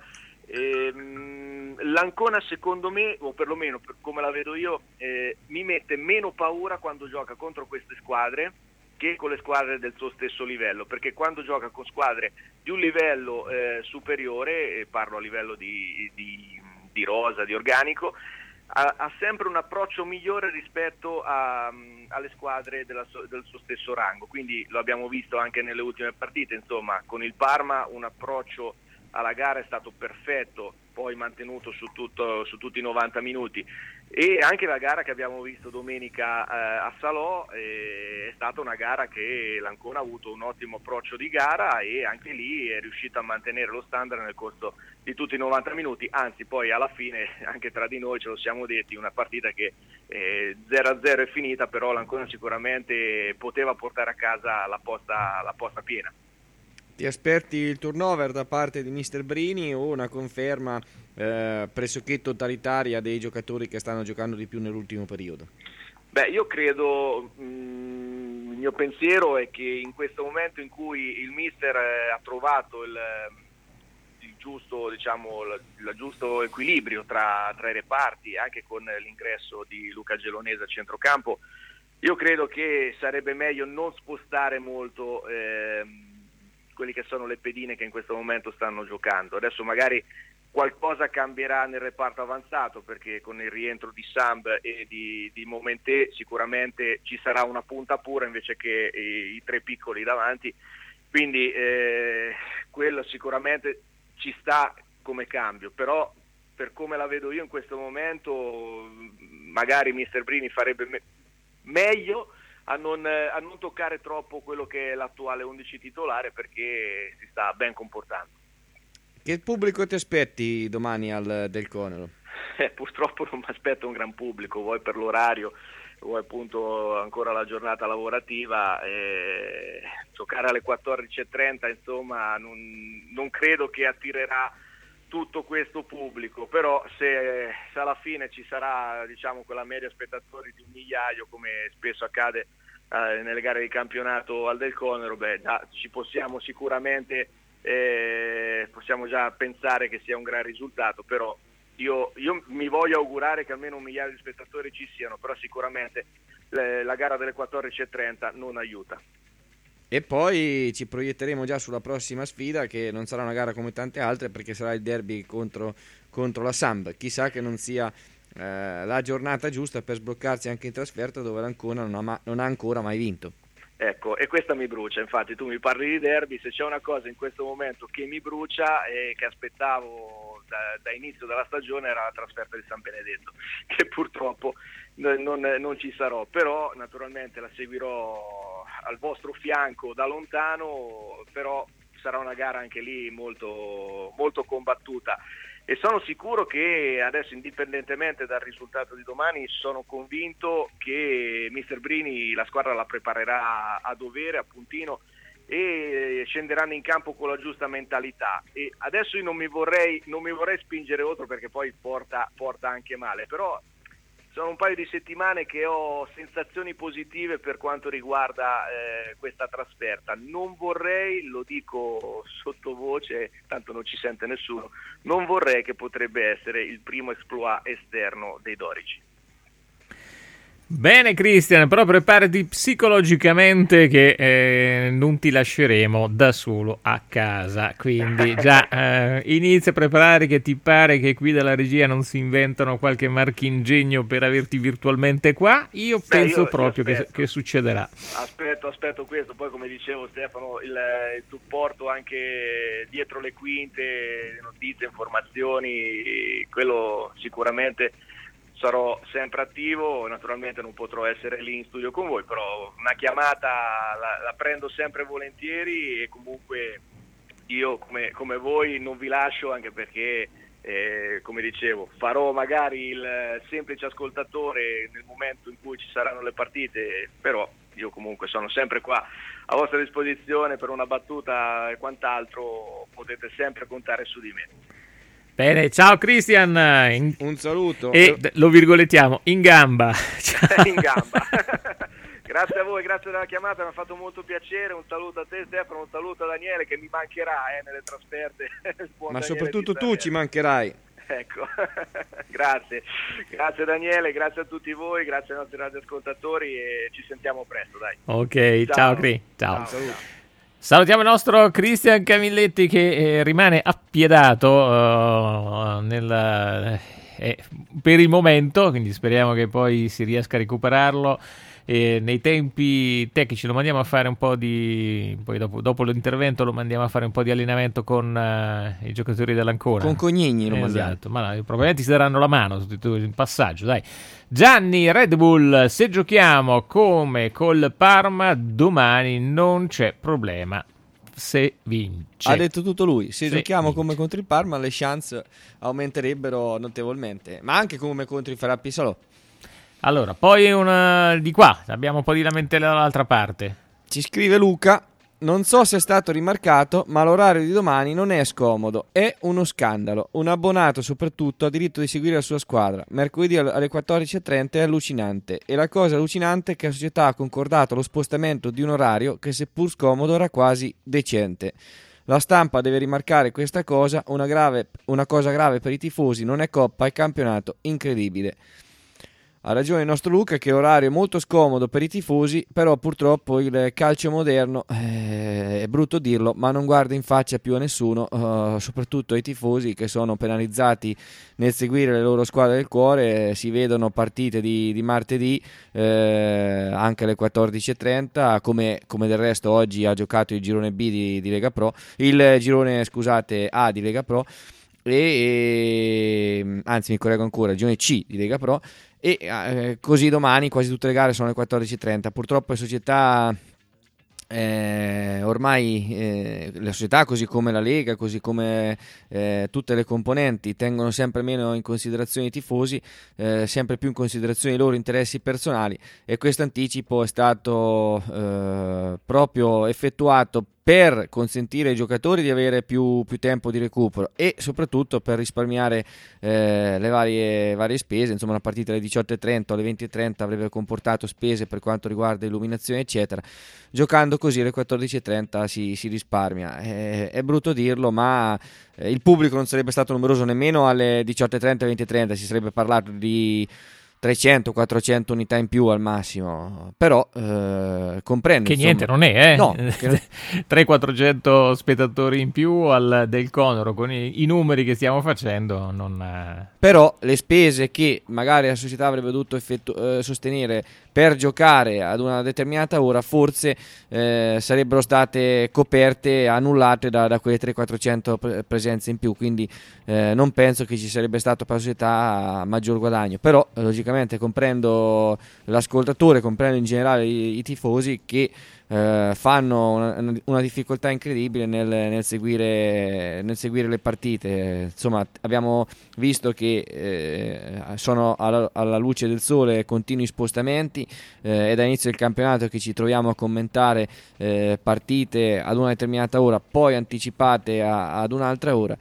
ehm, l'Ancona secondo me, o perlomeno per come la vedo io, eh, mi mette meno paura quando gioca contro queste squadre che con le squadre del suo stesso livello, perché quando gioca con squadre di un livello eh, superiore, e parlo a livello di, di, di rosa, di organico, ha, ha sempre un approccio migliore rispetto a, alle squadre della, del suo stesso rango, quindi lo abbiamo visto anche nelle ultime partite, insomma con il Parma un approccio alla gara è stato perfetto, poi mantenuto su, tutto, su tutti i novanta minuti, e anche la gara che abbiamo visto domenica eh, a Salò eh, è stata una gara che l'Ancona ha avuto un ottimo approccio di gara e anche lì è riuscito a mantenere lo standard nel corso di tutti i novanta minuti, anzi poi alla fine anche tra di noi ce lo siamo detti, una partita che eh, zero a zero è finita, però l'Ancona sicuramente poteva portare a casa la posta, la posta piena. Ti aspetti il turnover da parte di mister Brini o una conferma eh, pressoché totalitaria dei giocatori che stanno giocando di più nell'ultimo periodo? Beh, io credo, mh, il mio pensiero è che in questo momento in cui il mister eh, ha trovato il, il giusto, diciamo, il, il giusto equilibrio tra, tra i reparti, anche con l'ingresso di Luca Gelonese a centrocampo, io credo che sarebbe meglio non spostare molto eh, quelli che sono le pedine che in questo momento stanno giocando. Adesso magari qualcosa cambierà nel reparto avanzato, perché con il rientro di Samb e di, di Momentè sicuramente ci sarà una punta pura invece che i, i tre piccoli davanti, quindi eh, quello sicuramente ci sta come cambio, però per come la vedo io in questo momento magari mister Brini farebbe me- meglio A non, a non toccare troppo quello che è l'attuale undici titolare, perché si sta ben comportando. Che pubblico ti aspetti domani al Del Conero? Eh, purtroppo non mi aspetto un gran pubblico, vuoi per l'orario, vuoi appunto ancora la giornata lavorativa, eh, giocare alle quattordici e trenta insomma non, non credo che attirerà tutto questo pubblico, però se, se alla fine ci sarà, diciamo, quella media spettatori di un migliaio come spesso accade eh, nelle gare di campionato al Del Conero, beh, già ci possiamo sicuramente eh, possiamo già pensare che sia un gran risultato, però io, io mi voglio augurare che almeno un migliaio di spettatori ci siano, però sicuramente le, la gara delle quattordici e trenta non aiuta. E poi ci proietteremo già sulla prossima sfida, che non sarà una gara come tante altre, perché sarà il derby contro, contro la Samb. Chissà che non sia eh, la giornata giusta per sbloccarsi anche in trasferta, dove l'Ancona non ha, ma- non ha ancora mai vinto. Ecco, e questa mi brucia, infatti tu mi parli di derby, se c'è una cosa in questo momento che mi brucia e che aspettavo da, da inizio della stagione era la trasferta di San Benedetto, che purtroppo non, non, non ci sarò, però naturalmente la seguirò al vostro fianco da lontano, però sarà una gara anche lì molto, molto combattuta. E sono sicuro che adesso, indipendentemente dal risultato di domani, sono convinto che mister Brini la squadra la preparerà a dovere, a puntino, e scenderanno in campo con la giusta mentalità. E adesso io non mi vorrei, non mi vorrei spingere oltre, perché poi porta, porta anche male, però sono un paio di settimane che ho sensazioni positive per quanto riguarda eh, questa trasferta. Non vorrei, lo dico sottovoce, tanto non ci sente nessuno, non vorrei che potrebbe essere il primo exploit esterno dei Dorici. Bene Cristian, però preparati psicologicamente che eh, non ti lasceremo da solo a casa, quindi già eh, inizia a preparare, che ti pare che qui dalla regia non si inventano qualche marchingegno per averti virtualmente qua? Io Beh, penso io, proprio io che, che succederà. Aspetto, aspetto questo, poi come dicevo Stefano, il, il supporto anche dietro le quinte, notizie, informazioni, quello sicuramente sarò sempre attivo. Naturalmente non potrò essere lì in studio con voi, però una chiamata la, la prendo sempre volentieri, e comunque io come, come voi non vi lascio, anche perché eh, come dicevo farò magari il semplice ascoltatore nel momento in cui ci saranno le partite, però io comunque sono sempre qua a vostra disposizione per una battuta e quant'altro, potete sempre contare su di me. Bene, ciao Cristian, in... un saluto e lo virgolettiamo, in gamba. In gamba. Grazie a voi, grazie della chiamata, mi ha fatto molto piacere. Un saluto a te Stefano, un saluto a Daniele che mi mancherà eh, nelle trasferte. Ma soprattutto tu ci mancherai. Ecco, grazie, grazie Daniele, grazie a tutti voi, grazie ai nostri radioascoltatori e ci sentiamo presto, dai. Ok, ciao, ciao Cri, ciao. ciao. ciao. Salutiamo il nostro Cristian Camilletti che eh, rimane appiedato uh, nel, eh, per il momento, quindi speriamo che poi si riesca a recuperarlo. E nei tempi tecnici lo mandiamo a fare un po' di, poi dopo, dopo l'intervento lo mandiamo a fare un po' di allenamento con uh, i giocatori dell'Ancona, con Cognigni lo mandiamo. Esatto, ma no, probabilmente si daranno la mano in passaggio, dai. Gianni Red Bull, se giochiamo come col Parma domani non c'è problema se vince. Ha detto tutto lui, se, se giochiamo vince. come contro il Parma le chance aumenterebbero notevolmente, ma anche come contro il Ferrari Salò. Allora, poi una di qua, abbiamo un po' di lamentele dall'altra parte. Ci scrive Luca: non so se è stato rimarcato, ma l'orario di domani non è scomodo, è uno scandalo. Un abbonato soprattutto ha diritto di seguire la sua squadra. Mercoledì alle quattordici e trenta è allucinante, e la cosa allucinante è che la società ha concordato lo spostamento di un orario che, seppur scomodo, era quasi decente. La stampa deve rimarcare questa cosa, una, grave, una cosa grave per i tifosi, non è coppa, è campionato incredibile. Ha ragione il nostro Luca che l'orario è molto scomodo per i tifosi, però purtroppo il calcio moderno, eh, è brutto dirlo, ma non guarda in faccia più a nessuno, uh, soprattutto ai tifosi che sono penalizzati nel seguire le loro squadre del cuore. Eh, si vedono partite di, di martedì eh, anche alle quattordici e trenta, come, come del resto oggi ha giocato il girone B di, di Lega Pro, il girone scusate A di Lega Pro, e, e anzi mi correggo ancora, il girone C di Lega Pro. E eh, così domani quasi tutte le gare sono alle quattordici e trenta. Purtroppo le società eh, ormai eh, la società, così come la Lega, così come eh, tutte le componenti, tengono sempre meno in considerazione i tifosi, eh, sempre più in considerazione i loro interessi personali, e questo anticipo è stato eh, proprio effettuato per consentire ai giocatori di avere più, più tempo di recupero e soprattutto per risparmiare eh, le varie, varie spese. Insomma, una partita alle diciotto e trenta o alle venti e trenta avrebbe comportato spese per quanto riguarda illuminazione eccetera. Giocando così alle quattordici e trenta si, si risparmia. Eh, è brutto dirlo, ma eh, il pubblico non sarebbe stato numeroso nemmeno alle diciotto e trenta e venti e trenta, si sarebbe parlato di trecento quattrocento unità in più al massimo, però eh, comprendo che insomma, niente non è eh? No, trecento quattrocento spettatori in più al del Conoro, con i, i numeri che stiamo facendo non eh... però le spese che magari la società avrebbe dovuto effettu- eh, sostenere per giocare ad una determinata ora forse eh, sarebbero state coperte, annullate da, da quelle trecento quattrocento pre- presenze in più, quindi eh, non penso che ci sarebbe stato per la società maggior guadagno. Però eh, logicamente comprendo l'ascoltatore, comprendo in generale i, i tifosi che eh, fanno una, una difficoltà incredibile nel, nel, seguire, nel seguire le partite. Insomma, abbiamo visto che eh, sono alla, alla luce del sole continui spostamenti, eh, è da inizio del campionato che ci troviamo a commentare eh, partite ad una determinata ora, poi anticipate a, ad un'altra ora,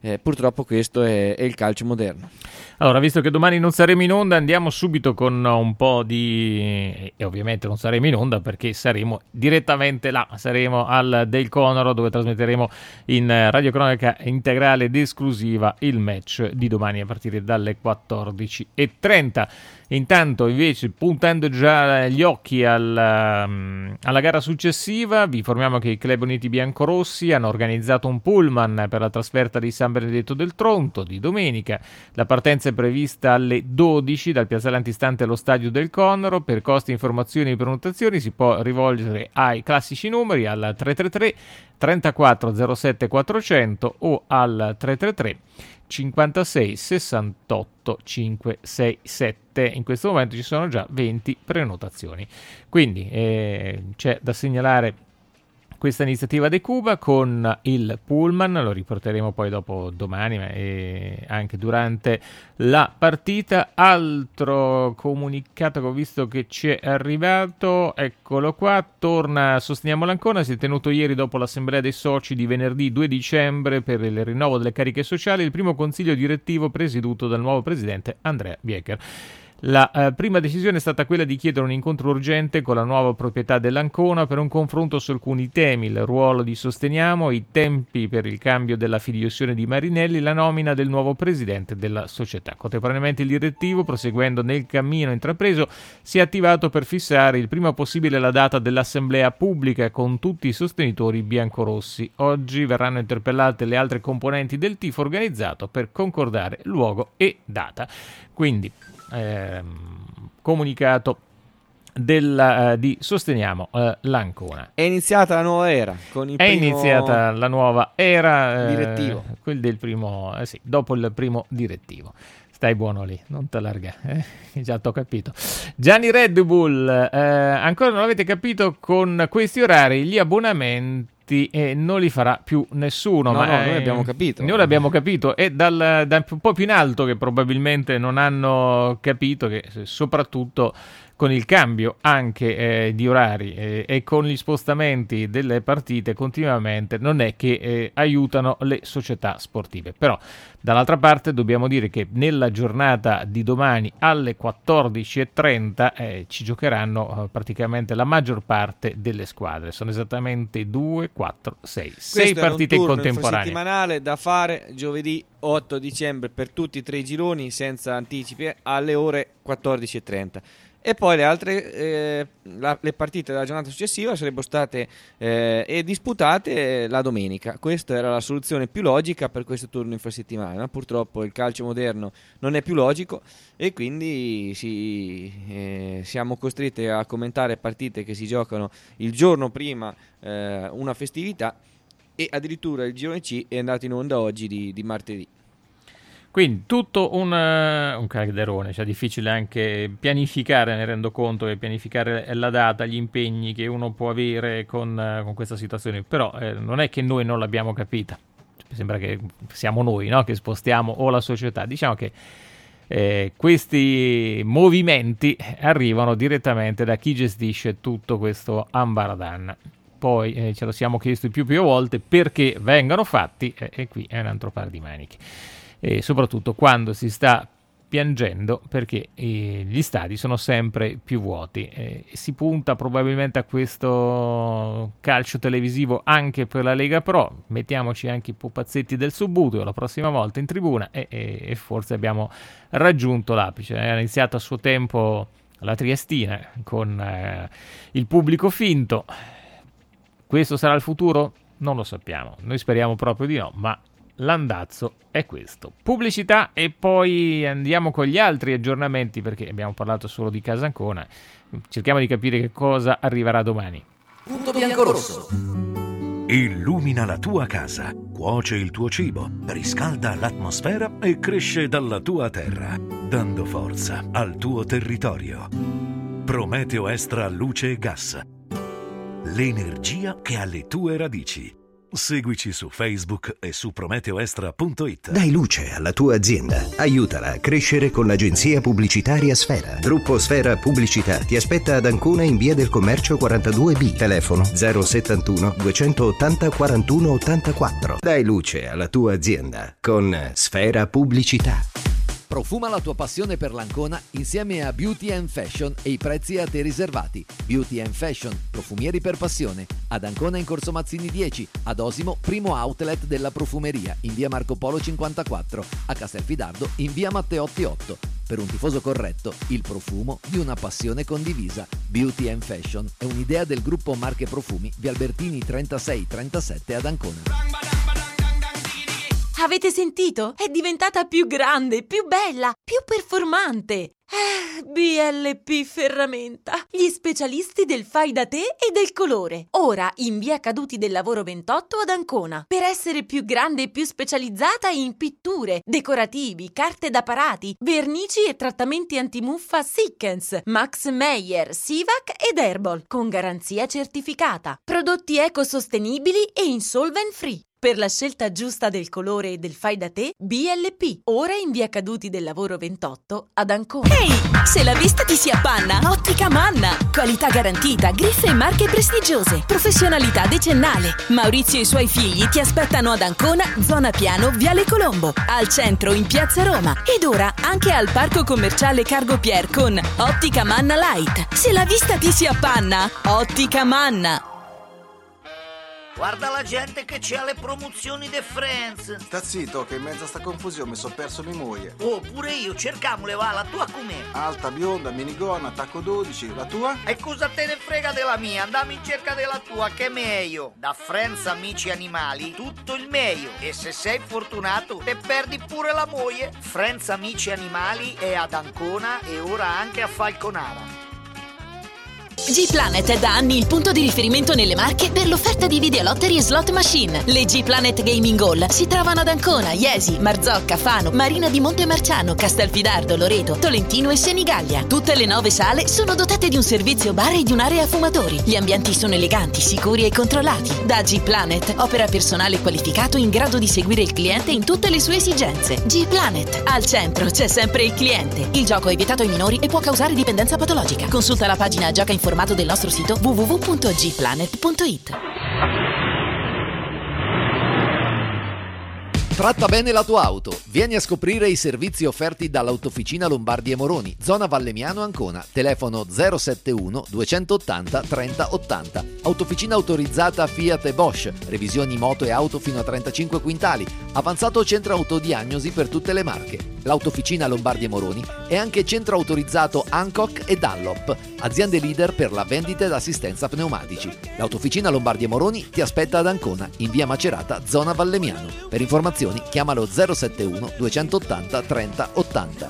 eh, purtroppo questo è, è il calcio moderno. Allora, visto che domani non saremo in onda, andiamo subito con un po' di... e ovviamente non saremo in onda perché saremo direttamente là, saremo al Del Conoro, dove trasmetteremo in radiocronaca integrale ed esclusiva il match di domani a partire dalle quattordici e trenta. Intanto invece, puntando già gli occhi al, um, alla gara successiva, vi informiamo che i Club Uniti Biancorossi hanno organizzato un pullman per la trasferta di San Benedetto del Tronto di domenica. La partenza è prevista alle dodici dal piazzale antistante allo stadio del Conoro. Per costi, informazioni e prenotazioni si può rivolgere ai classici numeri al tre tre tre trentaquattro zero sette quattrocento o al tre tre tre cinquantasei sessantotto cinquecentosessantasette. In questo momento ci sono già venti prenotazioni, quindi eh, c'è da segnalare questa iniziativa de Cuba con il pullman. Lo riporteremo poi dopo domani ma e anche durante la partita. Altro comunicato che ho visto che ci è arrivato, eccolo qua, torna Sosteniamo l'Ancona. Si è tenuto ieri, dopo l'assemblea dei soci di venerdì due dicembre per il rinnovo delle cariche sociali, il primo consiglio direttivo presieduto dal nuovo presidente Andrea Biecher. La eh, prima decisione è stata quella di chiedere un incontro urgente con la nuova proprietà dell'Ancona per un confronto su alcuni temi: il ruolo di Sosteniamo, i tempi per il cambio della filiazione di Marinelli, la nomina del nuovo presidente della società. Contemporaneamente il direttivo, proseguendo nel cammino intrapreso, si è attivato per fissare il prima possibile la data dell'assemblea pubblica con tutti i sostenitori biancorossi. Oggi verranno interpellate le altre componenti del tifo organizzato per concordare luogo e data. Quindi Eh, comunicato della, eh, di Sosteniamo eh, l'Ancona. È iniziata la nuova era con il è primo iniziata la nuova era eh, direttivo, quel del primo eh sì, dopo il primo direttivo. Stai buono lì, non te larga, eh? Già t'ho capito. Gianni Red Bull, eh, ancora non avete capito, con questi orari gli abbonamenti e non li farà più nessuno. No, ma no, eh, noi abbiamo capito. Noi l'abbiamo capito, e dal, da un po' più in alto che probabilmente non hanno capito che soprattutto con il cambio anche eh, di orari eh, e con gli spostamenti delle partite continuamente non è che eh, aiutano le società sportive. Però dall'altra parte dobbiamo dire che nella giornata di domani alle quattordici e trenta eh, ci giocheranno eh, praticamente la maggior parte delle squadre. Sono esattamente due, quattro, sei, sei partite in contemporanea. Settimanale da fare giovedì otto dicembre per tutti e tre i gironi senza anticipi alle ore quattordici e trenta. E poi le altre eh, la, le partite della giornata successiva sarebbero state eh, e disputate la domenica. Questa era la soluzione più logica per questo turno infrasettimanale, ma purtroppo il calcio moderno non è più logico e quindi si, eh, siamo costretti a commentare partite che si giocano il giorno prima eh, una festività, e addirittura il girone C è andato in onda oggi di, di martedì. Quindi tutto un, uh, un calderone, cioè difficile anche pianificare, ne rendo conto, che pianificare la data, gli impegni che uno può avere con, uh, con questa situazione, però eh, non è che noi non l'abbiamo capita, cioè, sembra che siamo noi, no? Che spostiamo, o la società. Diciamo che eh, questi movimenti arrivano direttamente da chi gestisce tutto questo ambaradan. Poi eh, ce lo siamo chiesti più più volte perché vengano fatti, eh, e qui è un altro par di maniche. E soprattutto quando si sta piangendo perché eh, gli stadi sono sempre più vuoti. Eh, si punta probabilmente a questo calcio televisivo anche per la Lega Pro. Mettiamoci anche i pupazzetti del Subbuteo la prossima volta in tribuna e, e, e forse abbiamo raggiunto l'apice. È iniziato a suo tempo la Triestina con eh, il pubblico finto. Questo sarà il futuro? Non lo sappiamo. Noi speriamo proprio di no, ma l'andazzo è questo. Pubblicità e poi andiamo con gli altri aggiornamenti, perché abbiamo parlato solo di Casa Ancona. Cerchiamo di capire che cosa arriverà domani. Punto bianco-rosso. Illumina la tua casa, cuoce il tuo cibo, riscalda l'atmosfera e cresce dalla tua terra, dando forza al tuo territorio. Prometeo Extra Luce e Gas. L'energia che ha le tue radici. Seguici su Facebook e su prometeoextra punto it. Dai luce alla tua azienda. Aiutala a crescere con l'agenzia pubblicitaria Sfera. Gruppo Sfera Pubblicità ti aspetta ad Ancona in via del Commercio quarantadue B. Telefono zero settantuno duecentottanta quarantuno ottantaquattro. Dai luce alla tua azienda con Sfera Pubblicità. Profuma la tua passione per l'Ancona insieme a Beauty and Fashion e i prezzi a te riservati. Beauty and Fashion, profumieri per passione. Ad Ancona in Corso Mazzini dieci, ad Osimo, primo outlet della profumeria, in via Marco Polo cinquantaquattro, a Castelfidardo in via Matteotti otto. Per un tifoso corretto, il profumo di una passione condivisa. Beauty and Fashion è un'idea del gruppo Marche Profumi, via Albertini trentasei trentasette ad Ancona. Avete sentito? È diventata più grande, più bella, più performante. Eh, B L P Ferramenta, gli specialisti del fai da te e del colore. Ora in via Caduti del Lavoro ventotto ad Ancona. Per essere più grande e più specializzata in pitture, decorativi, carte da parati, vernici e trattamenti antimuffa Sikkens, Max Meyer, Sivac ed Herbal, con garanzia certificata. Prodotti ecosostenibili e insolvent free. Per la scelta giusta del colore e del fai da te, B L P, ora in via Caduti del Lavoro ventotto ad Ancona. Ehi, hey, se la vista ti si appanna, Ottica Manna. Qualità garantita, griffe e marche prestigiose, professionalità decennale. Maurizio e i suoi figli ti aspettano ad Ancona, zona Piano, Viale Colombo, al centro in Piazza Roma ed ora anche al Parco Commerciale Cargo Pier con Ottica Manna Light. Se la vista ti si appanna, Ottica Manna. Guarda la gente che c'è alle promozioni de Friends. Sta zitto che in mezzo a sta confusione mi sono perso mia moglie. Oh, pure io, cercamole, va, la tua com'è? Alta, bionda, minigonna, tacco dodici, la tua? E cosa te ne frega della mia? Andiamo in cerca della tua, che è meglio. Da Friends Amici Animali, tutto il meglio. E se sei fortunato, te perdi pure la moglie. Friends Amici Animali è ad Ancona e ora anche a Falconara. G-Planet è da anni il punto di riferimento nelle Marche per l'offerta di videolottery e slot machine. Le G-Planet Gaming Hall si trovano ad Ancona, Iesi, Marzocca, Fano, Marina di Montemarciano, Castelfidardo, Loreto, Tolentino e Senigallia. Tutte le nove sale sono dotate di un servizio bar e di un'area fumatori. Gli ambienti sono eleganti, sicuri e controllati. Da G-Planet opera personale qualificato in grado di seguire il cliente in tutte le sue esigenze. G-Planet, al centro c'è sempre il cliente. Il gioco è vietato ai minori e può causare dipendenza patologica. Consulta la pagina Gioca Informato del nostro sito w w w punto g planet punto it. Tratta bene la tua auto. Vieni a scoprire i servizi offerti dall'Autofficina Lombardi e Moroni, zona Vallemiano Ancona. Telefono zero settantuno duecentottanta trenta ottanta. Autofficina autorizzata Fiat e Bosch. Revisioni moto e auto fino a trentacinque quintali. Avanzato centro autodiagnosi per tutte le marche. L'Autofficina Lombardi e Moroni è anche centro autorizzato Hancock e Dunlop, aziende leader per la vendita ed assistenza pneumatici. L'Autofficina Lombardi e Moroni ti aspetta ad Ancona, in via Macerata, zona Vallemiano. Per informazioni chiamalo zero settantuno duecentottanta trenta ottanta.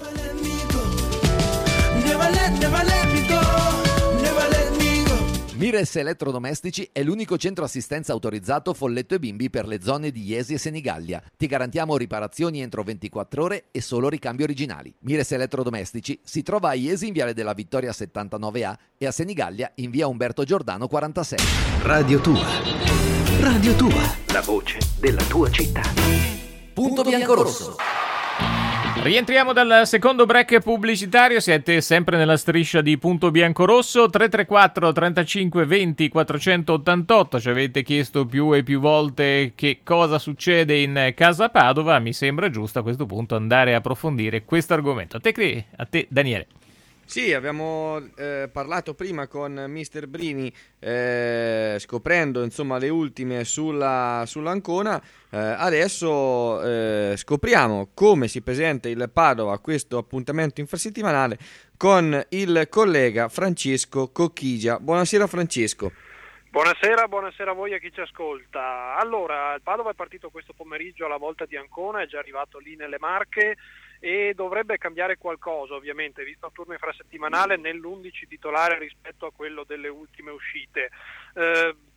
Mires Elettrodomestici è l'unico centro assistenza autorizzato Folletto e Bimbi per le zone di Iesi e Senigallia. Ti garantiamo riparazioni entro ventiquattro ore e solo ricambi originali. Mires Elettrodomestici si trova a Iesi in viale della Vittoria settantanove A e a Senigallia in via Umberto Giordano quarantasei. Radio Tua. Radio Tua. La voce della tua città. Punto Biancorosso. Rientriamo dal secondo break pubblicitario, siete sempre nella striscia di Punto Biancorosso. Tre tre quattro trentacinque venti quattrocentottantotto. Ci avete chiesto più e più volte che cosa succede in Casa Padova, mi sembra giusto a questo punto andare a approfondire questo argomento. A te, a te Daniele. Sì, abbiamo eh, parlato prima con mister Brini, eh, scoprendo insomma le ultime sulla, sull'Ancona. Eh, adesso eh, scopriamo come si presenta il Padova a questo appuntamento infrasettimanale con il collega Francesco Cocchigia. Buonasera Francesco. Buonasera, buonasera a voi e a chi ci ascolta. Allora, il Padova è partito questo pomeriggio alla volta di Ancona, è già arrivato lì nelle Marche e dovrebbe cambiare qualcosa, ovviamente, visto il turno infrasettimanale nell'undici titolare rispetto a quello delle ultime uscite. Eh,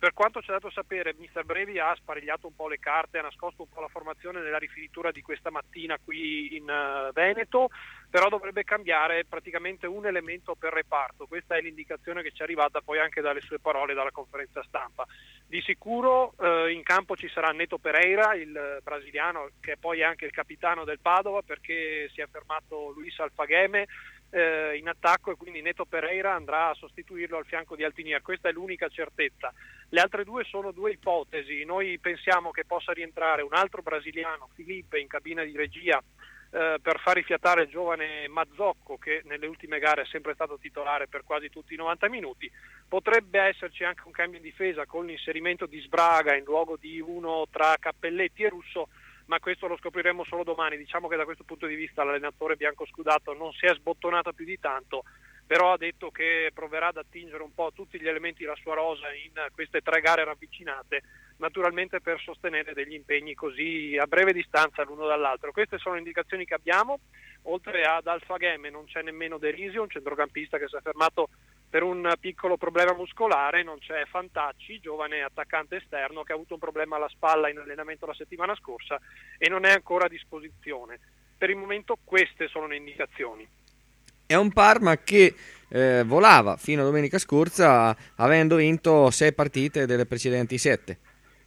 Per quanto ci è dato sapere, mister Brevi ha sparigliato un po' le carte, ha nascosto un po' la formazione nella rifinitura di questa mattina qui in uh, Veneto, però dovrebbe cambiare praticamente un elemento per reparto. Questa è l'indicazione che ci è arrivata poi anche dalle sue parole dalla conferenza stampa. Di sicuro uh, in campo ci sarà Neto Pereira, il uh, brasiliano, che è poi anche il capitano del Padova, perché si è fermato Luis Alfagheme eh, in attacco, e quindi Neto Pereira andrà a sostituirlo al fianco di Altinier. Questa è l'unica certezza. Le altre due sono due ipotesi. Noi pensiamo che possa rientrare un altro brasiliano, Filipe, in cabina di regia eh, per far rifiatare il giovane Mazzocco, che nelle ultime gare è sempre stato titolare per quasi tutti i novanta minuti. Potrebbe esserci anche un cambio in difesa con l'inserimento di Sbraga in luogo di uno tra Cappelletti e Russo, ma questo lo scopriremo solo domani. Diciamo che da questo punto di vista l'allenatore biancoscudato non si è sbottonato più di tanto, però ha detto che proverà ad attingere un po' tutti gli elementi della sua rosa in queste tre gare ravvicinate, naturalmente per sostenere degli impegni così a breve distanza l'uno dall'altro. Queste sono le indicazioni che abbiamo. Oltre ad Alfagheme non c'è nemmeno Derisio, un centrocampista che si è fermato per un piccolo problema muscolare, non c'è Fantacci, giovane attaccante esterno che ha avuto un problema alla spalla in allenamento la settimana scorsa e non è ancora a disposizione. Per il momento queste sono le indicazioni. È un Parma che eh, volava fino a domenica scorsa, avendo vinto sei partite delle precedenti sette.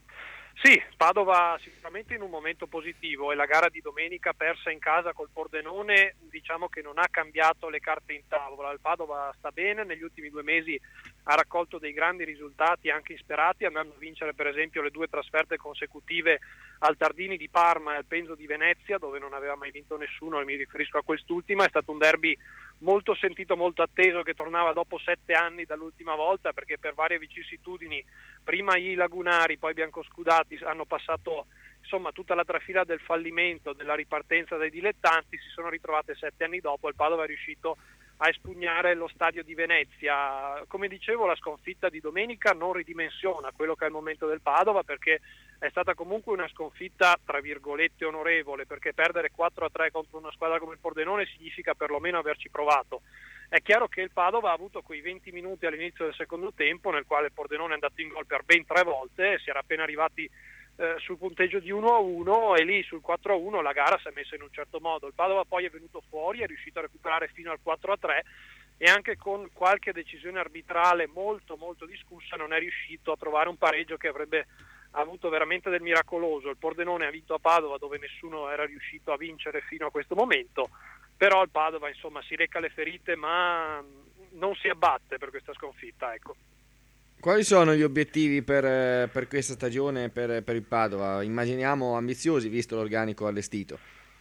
Sì, Padova sicuramente in un momento positivo, e la gara di domenica persa in casa col Pordenone diciamo che non ha cambiato le carte in tavola. Il Padova sta bene, negli ultimi due mesi ha raccolto dei grandi risultati anche insperati, andando a vincere per esempio le due trasferte consecutive al Tardini di Parma e al Penzo di Venezia, dove non aveva mai vinto nessuno, e mi riferisco a quest'ultima. È stato un derby molto sentito, molto atteso, che tornava dopo sette anni dall'ultima volta, perché per varie vicissitudini prima i lagunari, poi i biancoscudati hanno passato insomma tutta la trafila del fallimento, della ripartenza dei dilettanti, si sono ritrovate sette anni dopo. Il Padova è riuscito a espugnare lo stadio di Venezia. Come dicevo, la sconfitta di domenica non ridimensiona quello che è il momento del Padova, perché è stata comunque una sconfitta tra virgolette onorevole, perché perdere quattro a tre contro una squadra come il Pordenone significa perlomeno averci provato. È chiaro che il Padova ha avuto quei venti minuti all'inizio del secondo tempo nel quale il Pordenone è andato in gol per ben tre volte, si era appena arrivati eh, sul punteggio di uno a uno, e lì sul quattro a uno la gara si è messa in un certo modo. Il Padova poi è venuto fuori, è riuscito a recuperare fino al quattro a tre, e anche con qualche decisione arbitrale molto molto discussa non è riuscito a trovare un pareggio che avrebbe avuto veramente del miracoloso. Il Pordenone ha vinto a Padova, dove nessuno era riuscito a vincere fino a questo momento, però il Padova insomma si reca le ferite ma non si abbatte per questa sconfitta, ecco. Quali sono gli obiettivi per, per questa stagione per, per il Padova? Immaginiamo ambiziosi, visto l'organico allestito.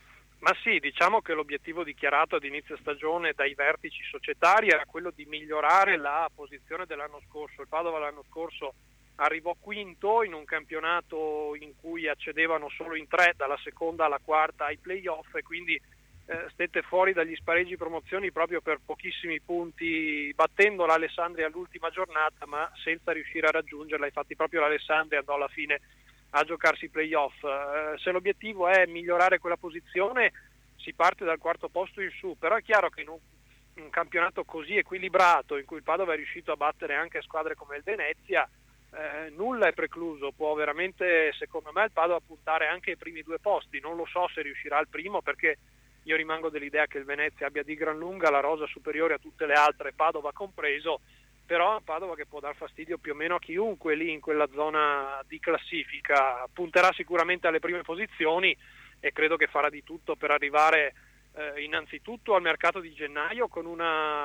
Ma sì, diciamo che l'obiettivo dichiarato ad inizio stagione dai vertici societari era quello di migliorare la posizione dell'anno scorso. Il Padova l'anno scorso arrivò quinto in un campionato in cui accedevano solo in tre, dalla seconda alla quarta ai play-off, e quindi eh, stette fuori dagli spareggi promozioni proprio per pochissimi punti, battendo l'Alessandria all'ultima giornata ma senza riuscire a raggiungerla. Infatti proprio l'Alessandria andò alla fine a giocarsi i play-off. Eh, se l'obiettivo è migliorare quella posizione si parte dal quarto posto in su, però è chiaro che in un, un campionato così equilibrato, in cui il Padova è riuscito a battere anche squadre come il Venezia, Eh, nulla è precluso. Può veramente, secondo me, il Padova puntare anche ai primi due posti. Non lo so se riuscirà al primo, perché io rimango dell'idea che il Venezia abbia di gran lunga la rosa superiore a tutte le altre, Padova compreso, però è Padova che può dar fastidio più o meno a chiunque lì in quella zona di classifica. Punterà sicuramente alle prime posizioni e credo che farà di tutto per arrivare Eh, innanzitutto al mercato di gennaio con un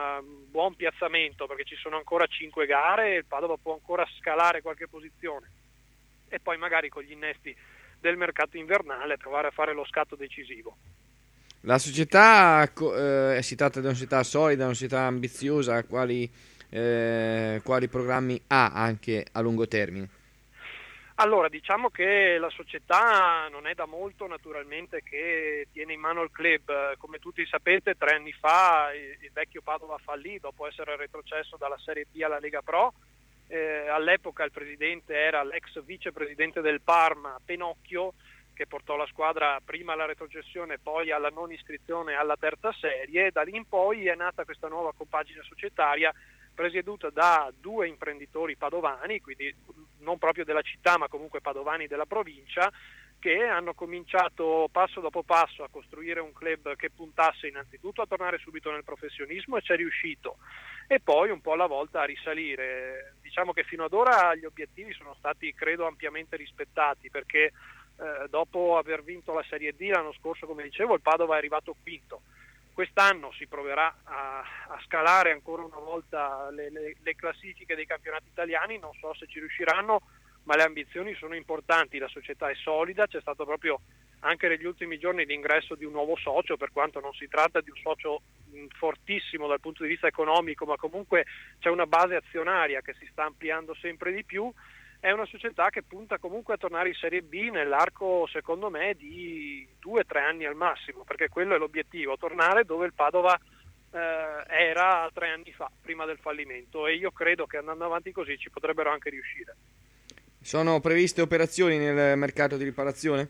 buon piazzamento, perché ci sono ancora cinque gare e il Padova può ancora scalare qualche posizione, e poi magari con gli innesti del mercato invernale provare a fare lo scatto decisivo. La società, eh, si tratta di una società solida, una società ambiziosa, quali, eh, quali programmi ha anche a lungo termine? Allora, diciamo che la società non è da molto naturalmente che tiene in mano il club. Come tutti sapete, tre anni fa il vecchio Padova fallì dopo essere retrocesso dalla Serie B alla Lega Pro. Eh, all'epoca il presidente era l'ex vicepresidente del Parma, Penocchio, che portò la squadra prima alla retrocessione, poi alla non iscrizione alla terza serie. Da lì in poi è nata questa nuova compagine societaria presieduta da due imprenditori padovani, quindi non proprio della città ma comunque padovani della provincia, che hanno cominciato passo dopo passo a costruire un club che puntasse innanzitutto a tornare subito nel professionismo, e ci è riuscito, e poi un po' alla volta a risalire. Diciamo che fino ad ora gli obiettivi sono stati, credo, ampiamente rispettati, perché eh, dopo aver vinto la Serie D l'anno scorso, come dicevo, il Padova è arrivato quinto. Quest'anno si proverà a, a scalare ancora una volta le, le, le classifiche dei campionati italiani, non so se ci riusciranno, ma le ambizioni sono importanti, la società è solida, c'è stato proprio anche negli ultimi giorni l'ingresso di un nuovo socio, per quanto non si tratta di un socio mh, fortissimo dal punto di vista economico, ma comunque c'è una base azionaria che si sta ampliando sempre di più. È una società che punta comunque a tornare in Serie B nell'arco, secondo me, di due o tre anni al massimo, perché quello è l'obiettivo, tornare dove il Padova eh, era tre anni fa, prima del fallimento, e io credo che andando avanti così ci potrebbero anche riuscire. Sono previste operazioni nel mercato di riparazione?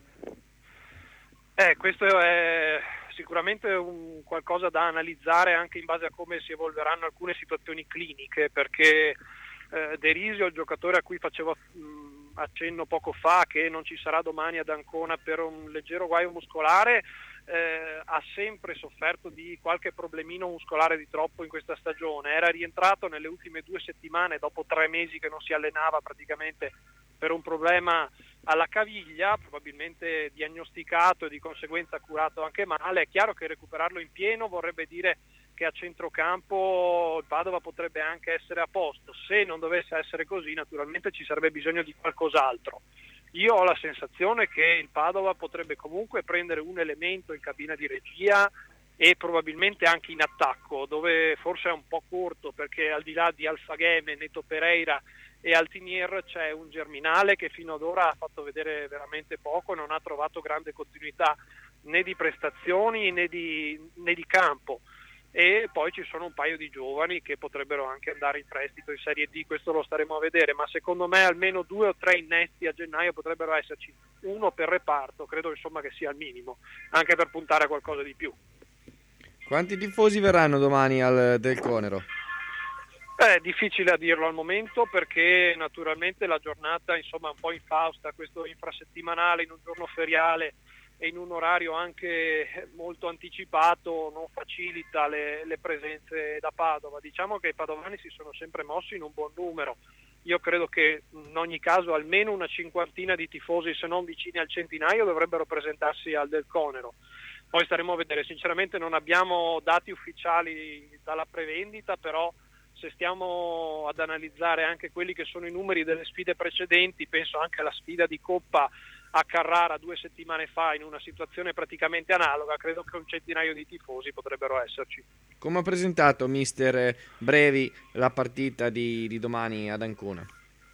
Eh, questo è sicuramente un qualcosa da analizzare anche in base a come si evolveranno alcune situazioni cliniche, perché eh, Derisio, il giocatore a cui facevo mh, accenno poco fa, che non ci sarà domani ad Ancona per un leggero guaio muscolare, eh, ha sempre sofferto di qualche problemino muscolare di troppo in questa stagione. Era rientrato nelle ultime due settimane dopo tre mesi che non si allenava praticamente per un problema alla caviglia, probabilmente diagnosticato e di conseguenza curato anche male. È chiaro che recuperarlo in pieno vorrebbe dire che a centrocampo il Padova potrebbe anche essere a posto. Se non dovesse essere così, naturalmente ci sarebbe bisogno di qualcos'altro. Io ho la sensazione che il Padova potrebbe comunque prendere un elemento in cabina di regia e probabilmente anche in attacco, dove forse è un po' corto, perché al di là di Alfagheme, Neto Pereira e Altinier c'è un Germinale che fino ad ora ha fatto vedere veramente poco, non ha trovato grande continuità né di prestazioni né di, né di campo, e poi ci sono un paio di giovani che potrebbero anche andare in prestito in Serie D, questo lo staremo a vedere, ma secondo me almeno due o tre innesti a gennaio potrebbero esserci, uno per reparto, credo insomma che sia il minimo, anche per puntare a qualcosa di più. Quanti tifosi verranno domani al Del Conero? È difficile a dirlo al momento, perché naturalmente la giornata insomma è un po' infausta, questo infrasettimanale in un giorno feriale e in un orario anche molto anticipato non facilita le, le presenze da Padova. Diciamo che i padovani si sono sempre mossi in un buon numero. Io credo che in ogni caso almeno una cinquantina di tifosi, se non vicini al centinaio, dovrebbero presentarsi al Del Conero. Poi staremo a vedere, sinceramente non abbiamo dati ufficiali dalla prevendita, però se stiamo ad analizzare anche quelli che sono i numeri delle sfide precedenti, penso anche alla sfida di Coppa a Carrara due settimane fa in una situazione praticamente analoga, credo che un centinaio di tifosi potrebbero esserci. Come ha presentato mister Brevi la partita di, di domani ad Ancona?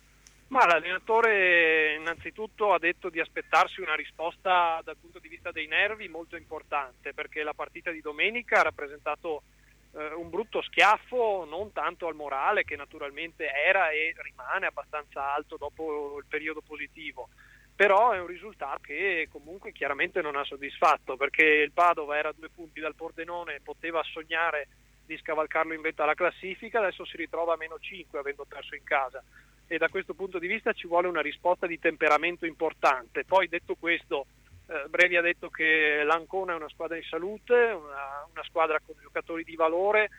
Ma l'allenatore innanzitutto ha detto di aspettarsi una risposta dal punto di vista dei nervi molto importante, perché la partita di domenica ha rappresentato eh, un brutto schiaffo, non tanto al morale, che naturalmente era e rimane abbastanza alto dopo il periodo positivo, però è un risultato che comunque chiaramente non ha soddisfatto, perché il Padova era a due punti dal Pordenone e poteva sognare di scavalcarlo in vetta alla classifica, adesso si ritrova a meno cinque avendo perso in casa, e da questo punto di vista ci vuole una risposta di temperamento importante. Poi detto questo, eh, Brevi ha detto che l'Ancona è una squadra in salute, una, una squadra con giocatori di valore,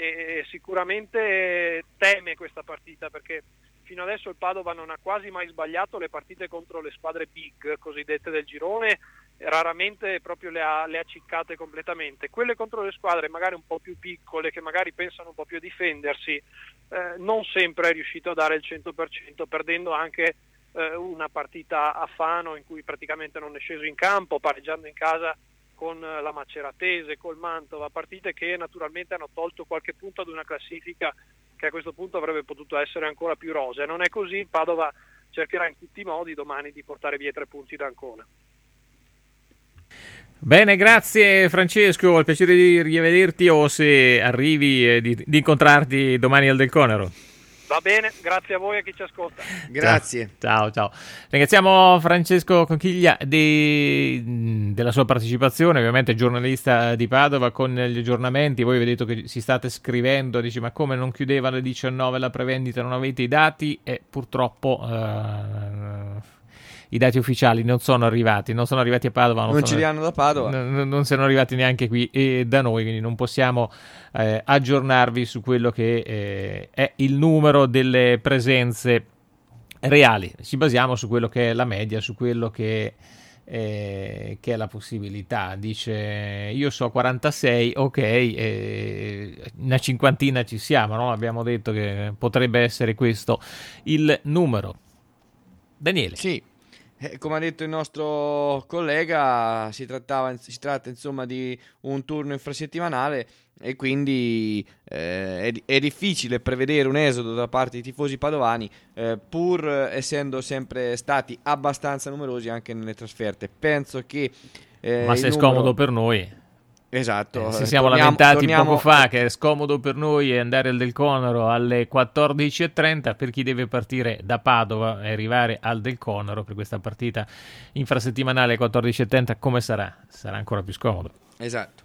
e sicuramente teme questa partita, perché fino adesso il Padova non ha quasi mai sbagliato le partite contro le squadre big cosiddette del girone, raramente proprio le ha, le ha ciccate completamente. Quelle contro le squadre magari un po' più piccole, che magari pensano un po' più a difendersi, eh, non sempre è riuscito a dare il cento per cento, perdendo anche eh, una partita a Fano in cui praticamente non è sceso in campo, pareggiando in casa con la Maceratese, col Mantova, partite che naturalmente hanno tolto qualche punto ad una classifica che a questo punto avrebbe potuto essere ancora più rosea. Non è così, il Padova cercherà in tutti i modi domani di portare via tre punti da Ancona. Bene, grazie Francesco, al piacere di rivederti, o se arrivi eh, di, di incontrarti domani al Del Conero. Va bene, grazie a voi e a chi ci ascolta. Grazie. Ciao, ciao. Ringraziamo Francesco Conchiglia di, della sua partecipazione, ovviamente giornalista di Padova, con gli aggiornamenti. Voi vedete che si state scrivendo, dice ma come non chiudeva alle diciannove la prevendita, non avete i dati? E purtroppo eh, i dati ufficiali non sono arrivati, non sono arrivati a Padova. Non, non sono, ce li hanno da Padova. Non, non sono arrivati neanche qui e da noi, quindi non possiamo eh, aggiornarvi su quello che eh, è il numero delle presenze reali. Ci basiamo su quello che è la media, su quello che, eh, che è la possibilità. Dice io so quarantasei, ok, eh, una cinquantina ci siamo, no? Abbiamo detto che potrebbe essere questo il numero. Daniele. Sì. Eh, come ha detto il nostro collega, si, trattava, si tratta insomma di un turno infrasettimanale e quindi eh, è, è difficile prevedere un esodo da parte dei tifosi padovani, eh, pur essendo sempre stati abbastanza numerosi anche nelle trasferte. Penso che eh, ma se è numero... scomodo per noi. Esatto, eh, ci siamo torniamo, lamentati torniamo... poco fa che è scomodo per noi andare al Del Conero alle quattordici e trenta, per chi deve partire da Padova e arrivare al Del Conero per questa partita infrasettimanale alle quattordici e trenta, come sarà? Sarà ancora più scomodo. Esatto.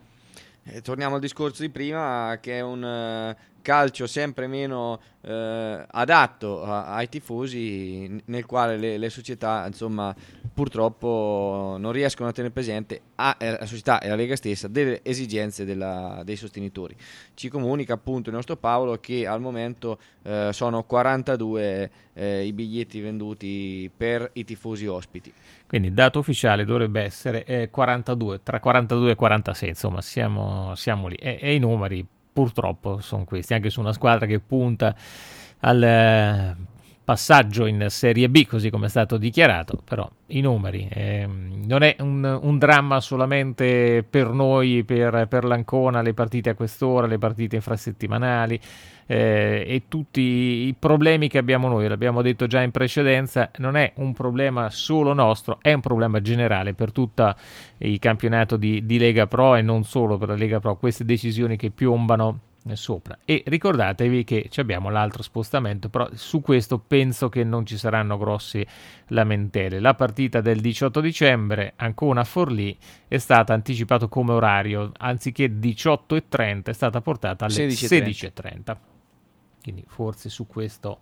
Eh, torniamo al discorso di prima, che è un uh, calcio sempre meno uh, adatto a, ai tifosi, nel quale le, le società insomma purtroppo non riescono a tenere presente a, eh, la società e la Lega stessa delle esigenze della, dei sostenitori. Ci comunica appunto il nostro Paolo che al momento eh, sono quarantadue eh, i biglietti venduti per i tifosi ospiti. Quindi il dato ufficiale dovrebbe essere eh, quarantadue, tra quarantadue e quarantasei, insomma siamo, siamo lì e, e i numeri purtroppo sono questi, anche su una squadra che punta al eh, passaggio in Serie B, così come è stato dichiarato, però i numeri eh, non è un, un dramma solamente per noi, per, per l'Ancona, le partite a quest'ora, le partite infrasettimanali eh, e tutti i problemi che abbiamo noi, l'abbiamo detto già in precedenza, non è un problema solo nostro, è un problema generale per tutto il campionato di, di Lega Pro e non solo per la Lega Pro, queste decisioni che piombano sopra. E ricordatevi che abbiamo l'altro spostamento, però su questo penso che non ci saranno grossi lamentele. La partita del diciotto dicembre Ancona-Forlì è stata anticipato come orario, anziché diciotto e trenta è stata portata alle sedici e trenta, quindi forse su questo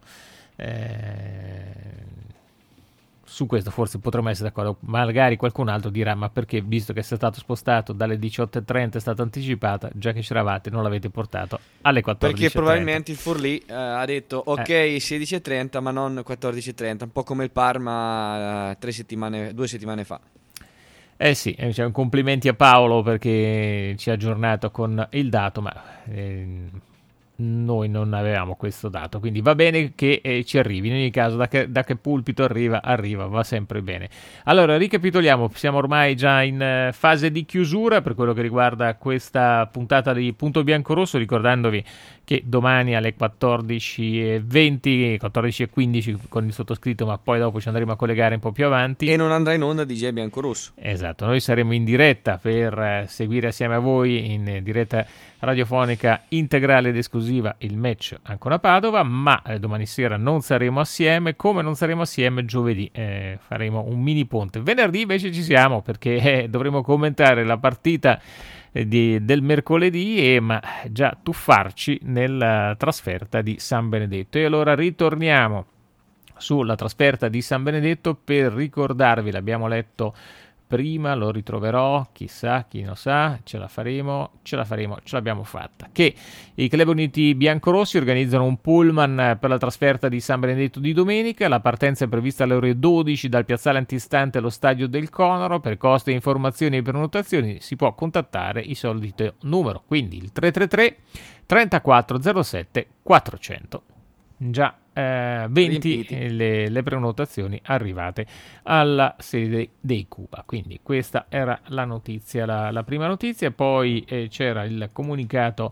eh, su questo forse potremmo essere d'accordo. Magari qualcun altro dirà ma perché, visto che è stato spostato dalle diciotto e trenta, è stata anticipata, già che c'eravate non l'avete portato alle quattordici e trenta? Perché probabilmente il Forlì eh, ha detto ok eh. sedici e trenta ma non quattordici e trenta, un po' come il Parma eh, tre settimane, due settimane fa. Eh sì, cioè, complimenti a Paolo perché ci ha aggiornato con il dato, ma eh, noi non avevamo questo dato, quindi va bene che eh, ci arrivi. In ogni caso, da che, da che pulpito arriva, arriva, va sempre bene. Allora, ricapitoliamo, siamo ormai già in eh, fase di chiusura per quello che riguarda questa puntata di Punto Biancorosso, ricordandovi che domani alle quattordici e venti, quattordici e quindici con il sottoscritto, ma poi dopo ci andremo a collegare un po' più avanti. E non andrà in onda D J Biancorosso. Esatto, noi saremo in diretta per eh, seguire assieme a voi in eh, diretta radiofonica integrale ed esclusiva il match Ancona-Padova, ma eh, domani sera non saremo assieme, come non saremo assieme giovedì, eh, faremo un mini ponte. Venerdì invece ci siamo perché eh, dovremo commentare la partita Di, del mercoledì e ma già tuffarci nella trasferta di San Benedetto. E allora ritorniamo sulla trasferta di San Benedetto per ricordarvi, l'abbiamo letto prima, lo ritroverò, chissà, chi lo sa, ce la faremo, ce la faremo, ce l'abbiamo fatta, che i Club Uniti Biancorossi organizzano un pullman per la trasferta di San Benedetto di domenica. La partenza è prevista alle ore dodici dal piazzale antistante allo stadio del Conero. Per costi, informazioni e prenotazioni si può contattare il solito numero, quindi il tre tre tre trentaquattro zero sette quattrocento. Già eh, venti le, le prenotazioni arrivate alla sede dei, dei Cuba. Quindi questa era la notizia, la, la prima notizia. Poi eh, c'era il comunicato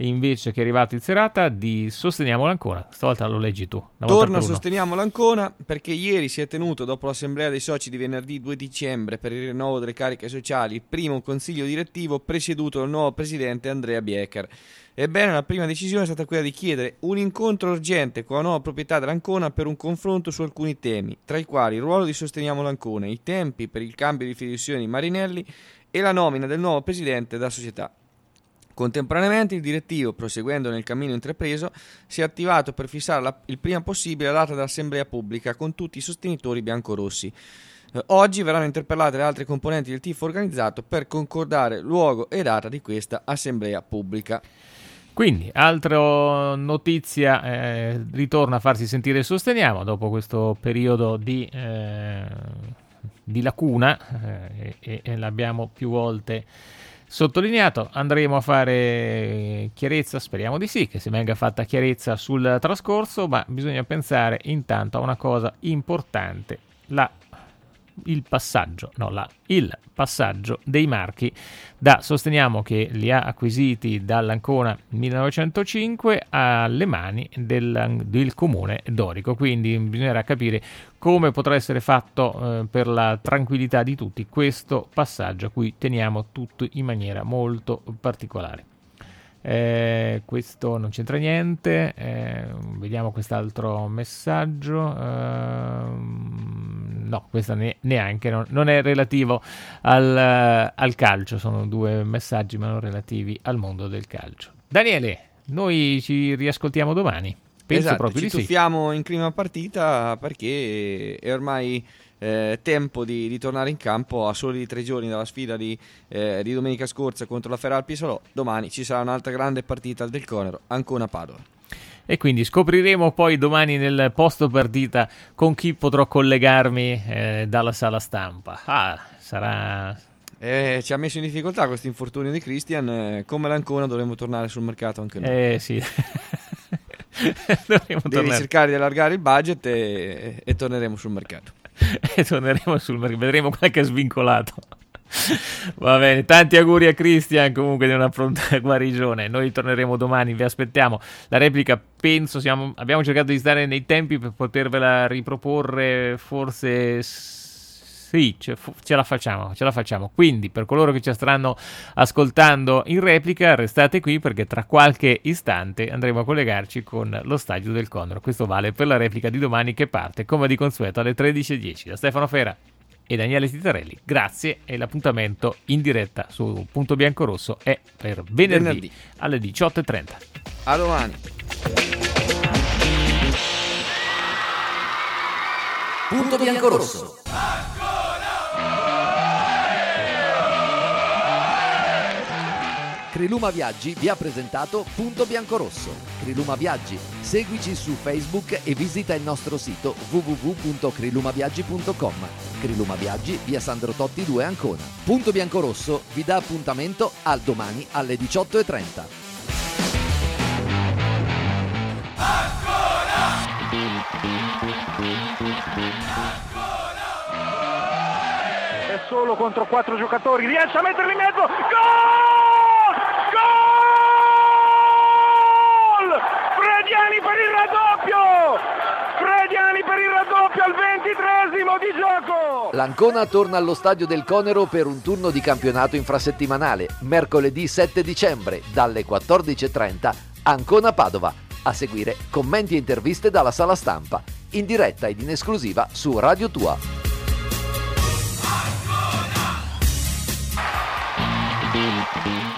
invece che è arrivato in serata di Sosteniamo l'Ancona. Stavolta lo leggi tu. Torna Sosteniamo l'Ancona perché ieri si è tenuto, dopo l'assemblea dei soci di venerdì due dicembre per il rinnovo delle cariche sociali, il primo consiglio direttivo presieduto dal nuovo presidente Andrea Biecher. Ebbene, la prima decisione è stata quella di chiedere un incontro urgente con la nuova proprietà dell'Ancona per un confronto su alcuni temi, tra i quali il ruolo di Sosteniamo l'Ancona, i tempi per il cambio di fideiussione di Marinelli e la nomina del nuovo presidente della società. Contemporaneamente il direttivo, proseguendo nel cammino intrapreso, si è attivato per fissare la, il prima possibile la data dell'assemblea pubblica con tutti i sostenitori biancorossi. Eh, oggi verranno interpellate le altre componenti del tifo organizzato per concordare luogo e data di questa assemblea pubblica. Quindi, altra notizia, eh, ritorna a farsi sentire Sosteniamo dopo questo periodo di, eh, di lacuna, eh, e, e l'abbiamo più volte sottolineato. Andremo a fare chiarezza, speriamo di sì, che si venga fatta chiarezza sul trascorso, ma bisogna pensare intanto a una cosa importante, la il passaggio, no, la, il passaggio dei marchi da Sosteniamo, che li ha acquisiti dall'Ancona millenovecentocinque, alle mani del, del comune dorico. Quindi bisognerà capire come potrà essere fatto, eh, per la tranquillità di tutti, questo passaggio a cui teniamo tutti in maniera molto particolare. Eh, questo non c'entra niente. Eh, vediamo quest'altro messaggio. Eh, no, questo ne- neanche non, non è relativo al, al calcio. Sono due messaggi ma non relativi al mondo del calcio. Daniele, noi ci riascoltiamo domani. Penso esatto, proprio ci di sì. tuffiamo in prima partita perché è ormai Eh, tempo di, di tornare in campo a soli tre giorni dalla sfida di, eh, di domenica scorsa contro la Feralpi Salò. Domani ci sarà un'altra grande partita del Conero, Ancona Padova. E quindi scopriremo poi domani nel post partita con chi potrò collegarmi eh, dalla sala stampa. Ah, sarà... Eh, ci ha messo in difficoltà questo infortunio di Christian, eh, come l'Ancona dovremo tornare sul mercato anche noi. Eh sì. Devi tornare. cercare di allargare il budget e, e torneremo sul mercato. E torneremo sul mercato, vedremo qualche svincolato. Va bene, tanti auguri a Christian comunque di una pronta guarigione. Noi torneremo domani, vi aspettiamo. La replica penso siamo, abbiamo cercato di stare nei tempi per potervela riproporre, forse sì, ce, ce la facciamo, ce la facciamo. Quindi per coloro che ci staranno ascoltando in replica, restate qui perché tra qualche istante andremo a collegarci con lo stadio del Conero. Questo vale per la replica di domani, che parte come di consueto alle tredici e dieci. Da Stefano Fera e Daniele Titarelli, grazie, e l'appuntamento in diretta su Punto Biancorosso è per venerdì, venerdì. alle diciotto e trenta. A domani. Punto Biancorosso. Criluma Viaggi vi ha presentato Punto Biancorosso. Criluma Viaggi, seguici su Facebook e visita il nostro sito w w w punto crilumaviaggi punto com. Criluma Viaggi, via Sandro Totti due, Ancona. Punto Biancorosso vi dà appuntamento al domani alle diciotto e trenta. È solo contro quattro giocatori, riesce a metterli in mezzo. Gol! Frediani per il raddoppio! Frediani per il raddoppio al ventitreesimo di gioco! L'Ancona torna allo stadio del Conero per un turno di campionato infrasettimanale, mercoledì sette dicembre, dalle quattordici e trenta, Ancona Padova. A seguire commenti e interviste dalla sala stampa, in diretta ed in esclusiva su Radio Tua.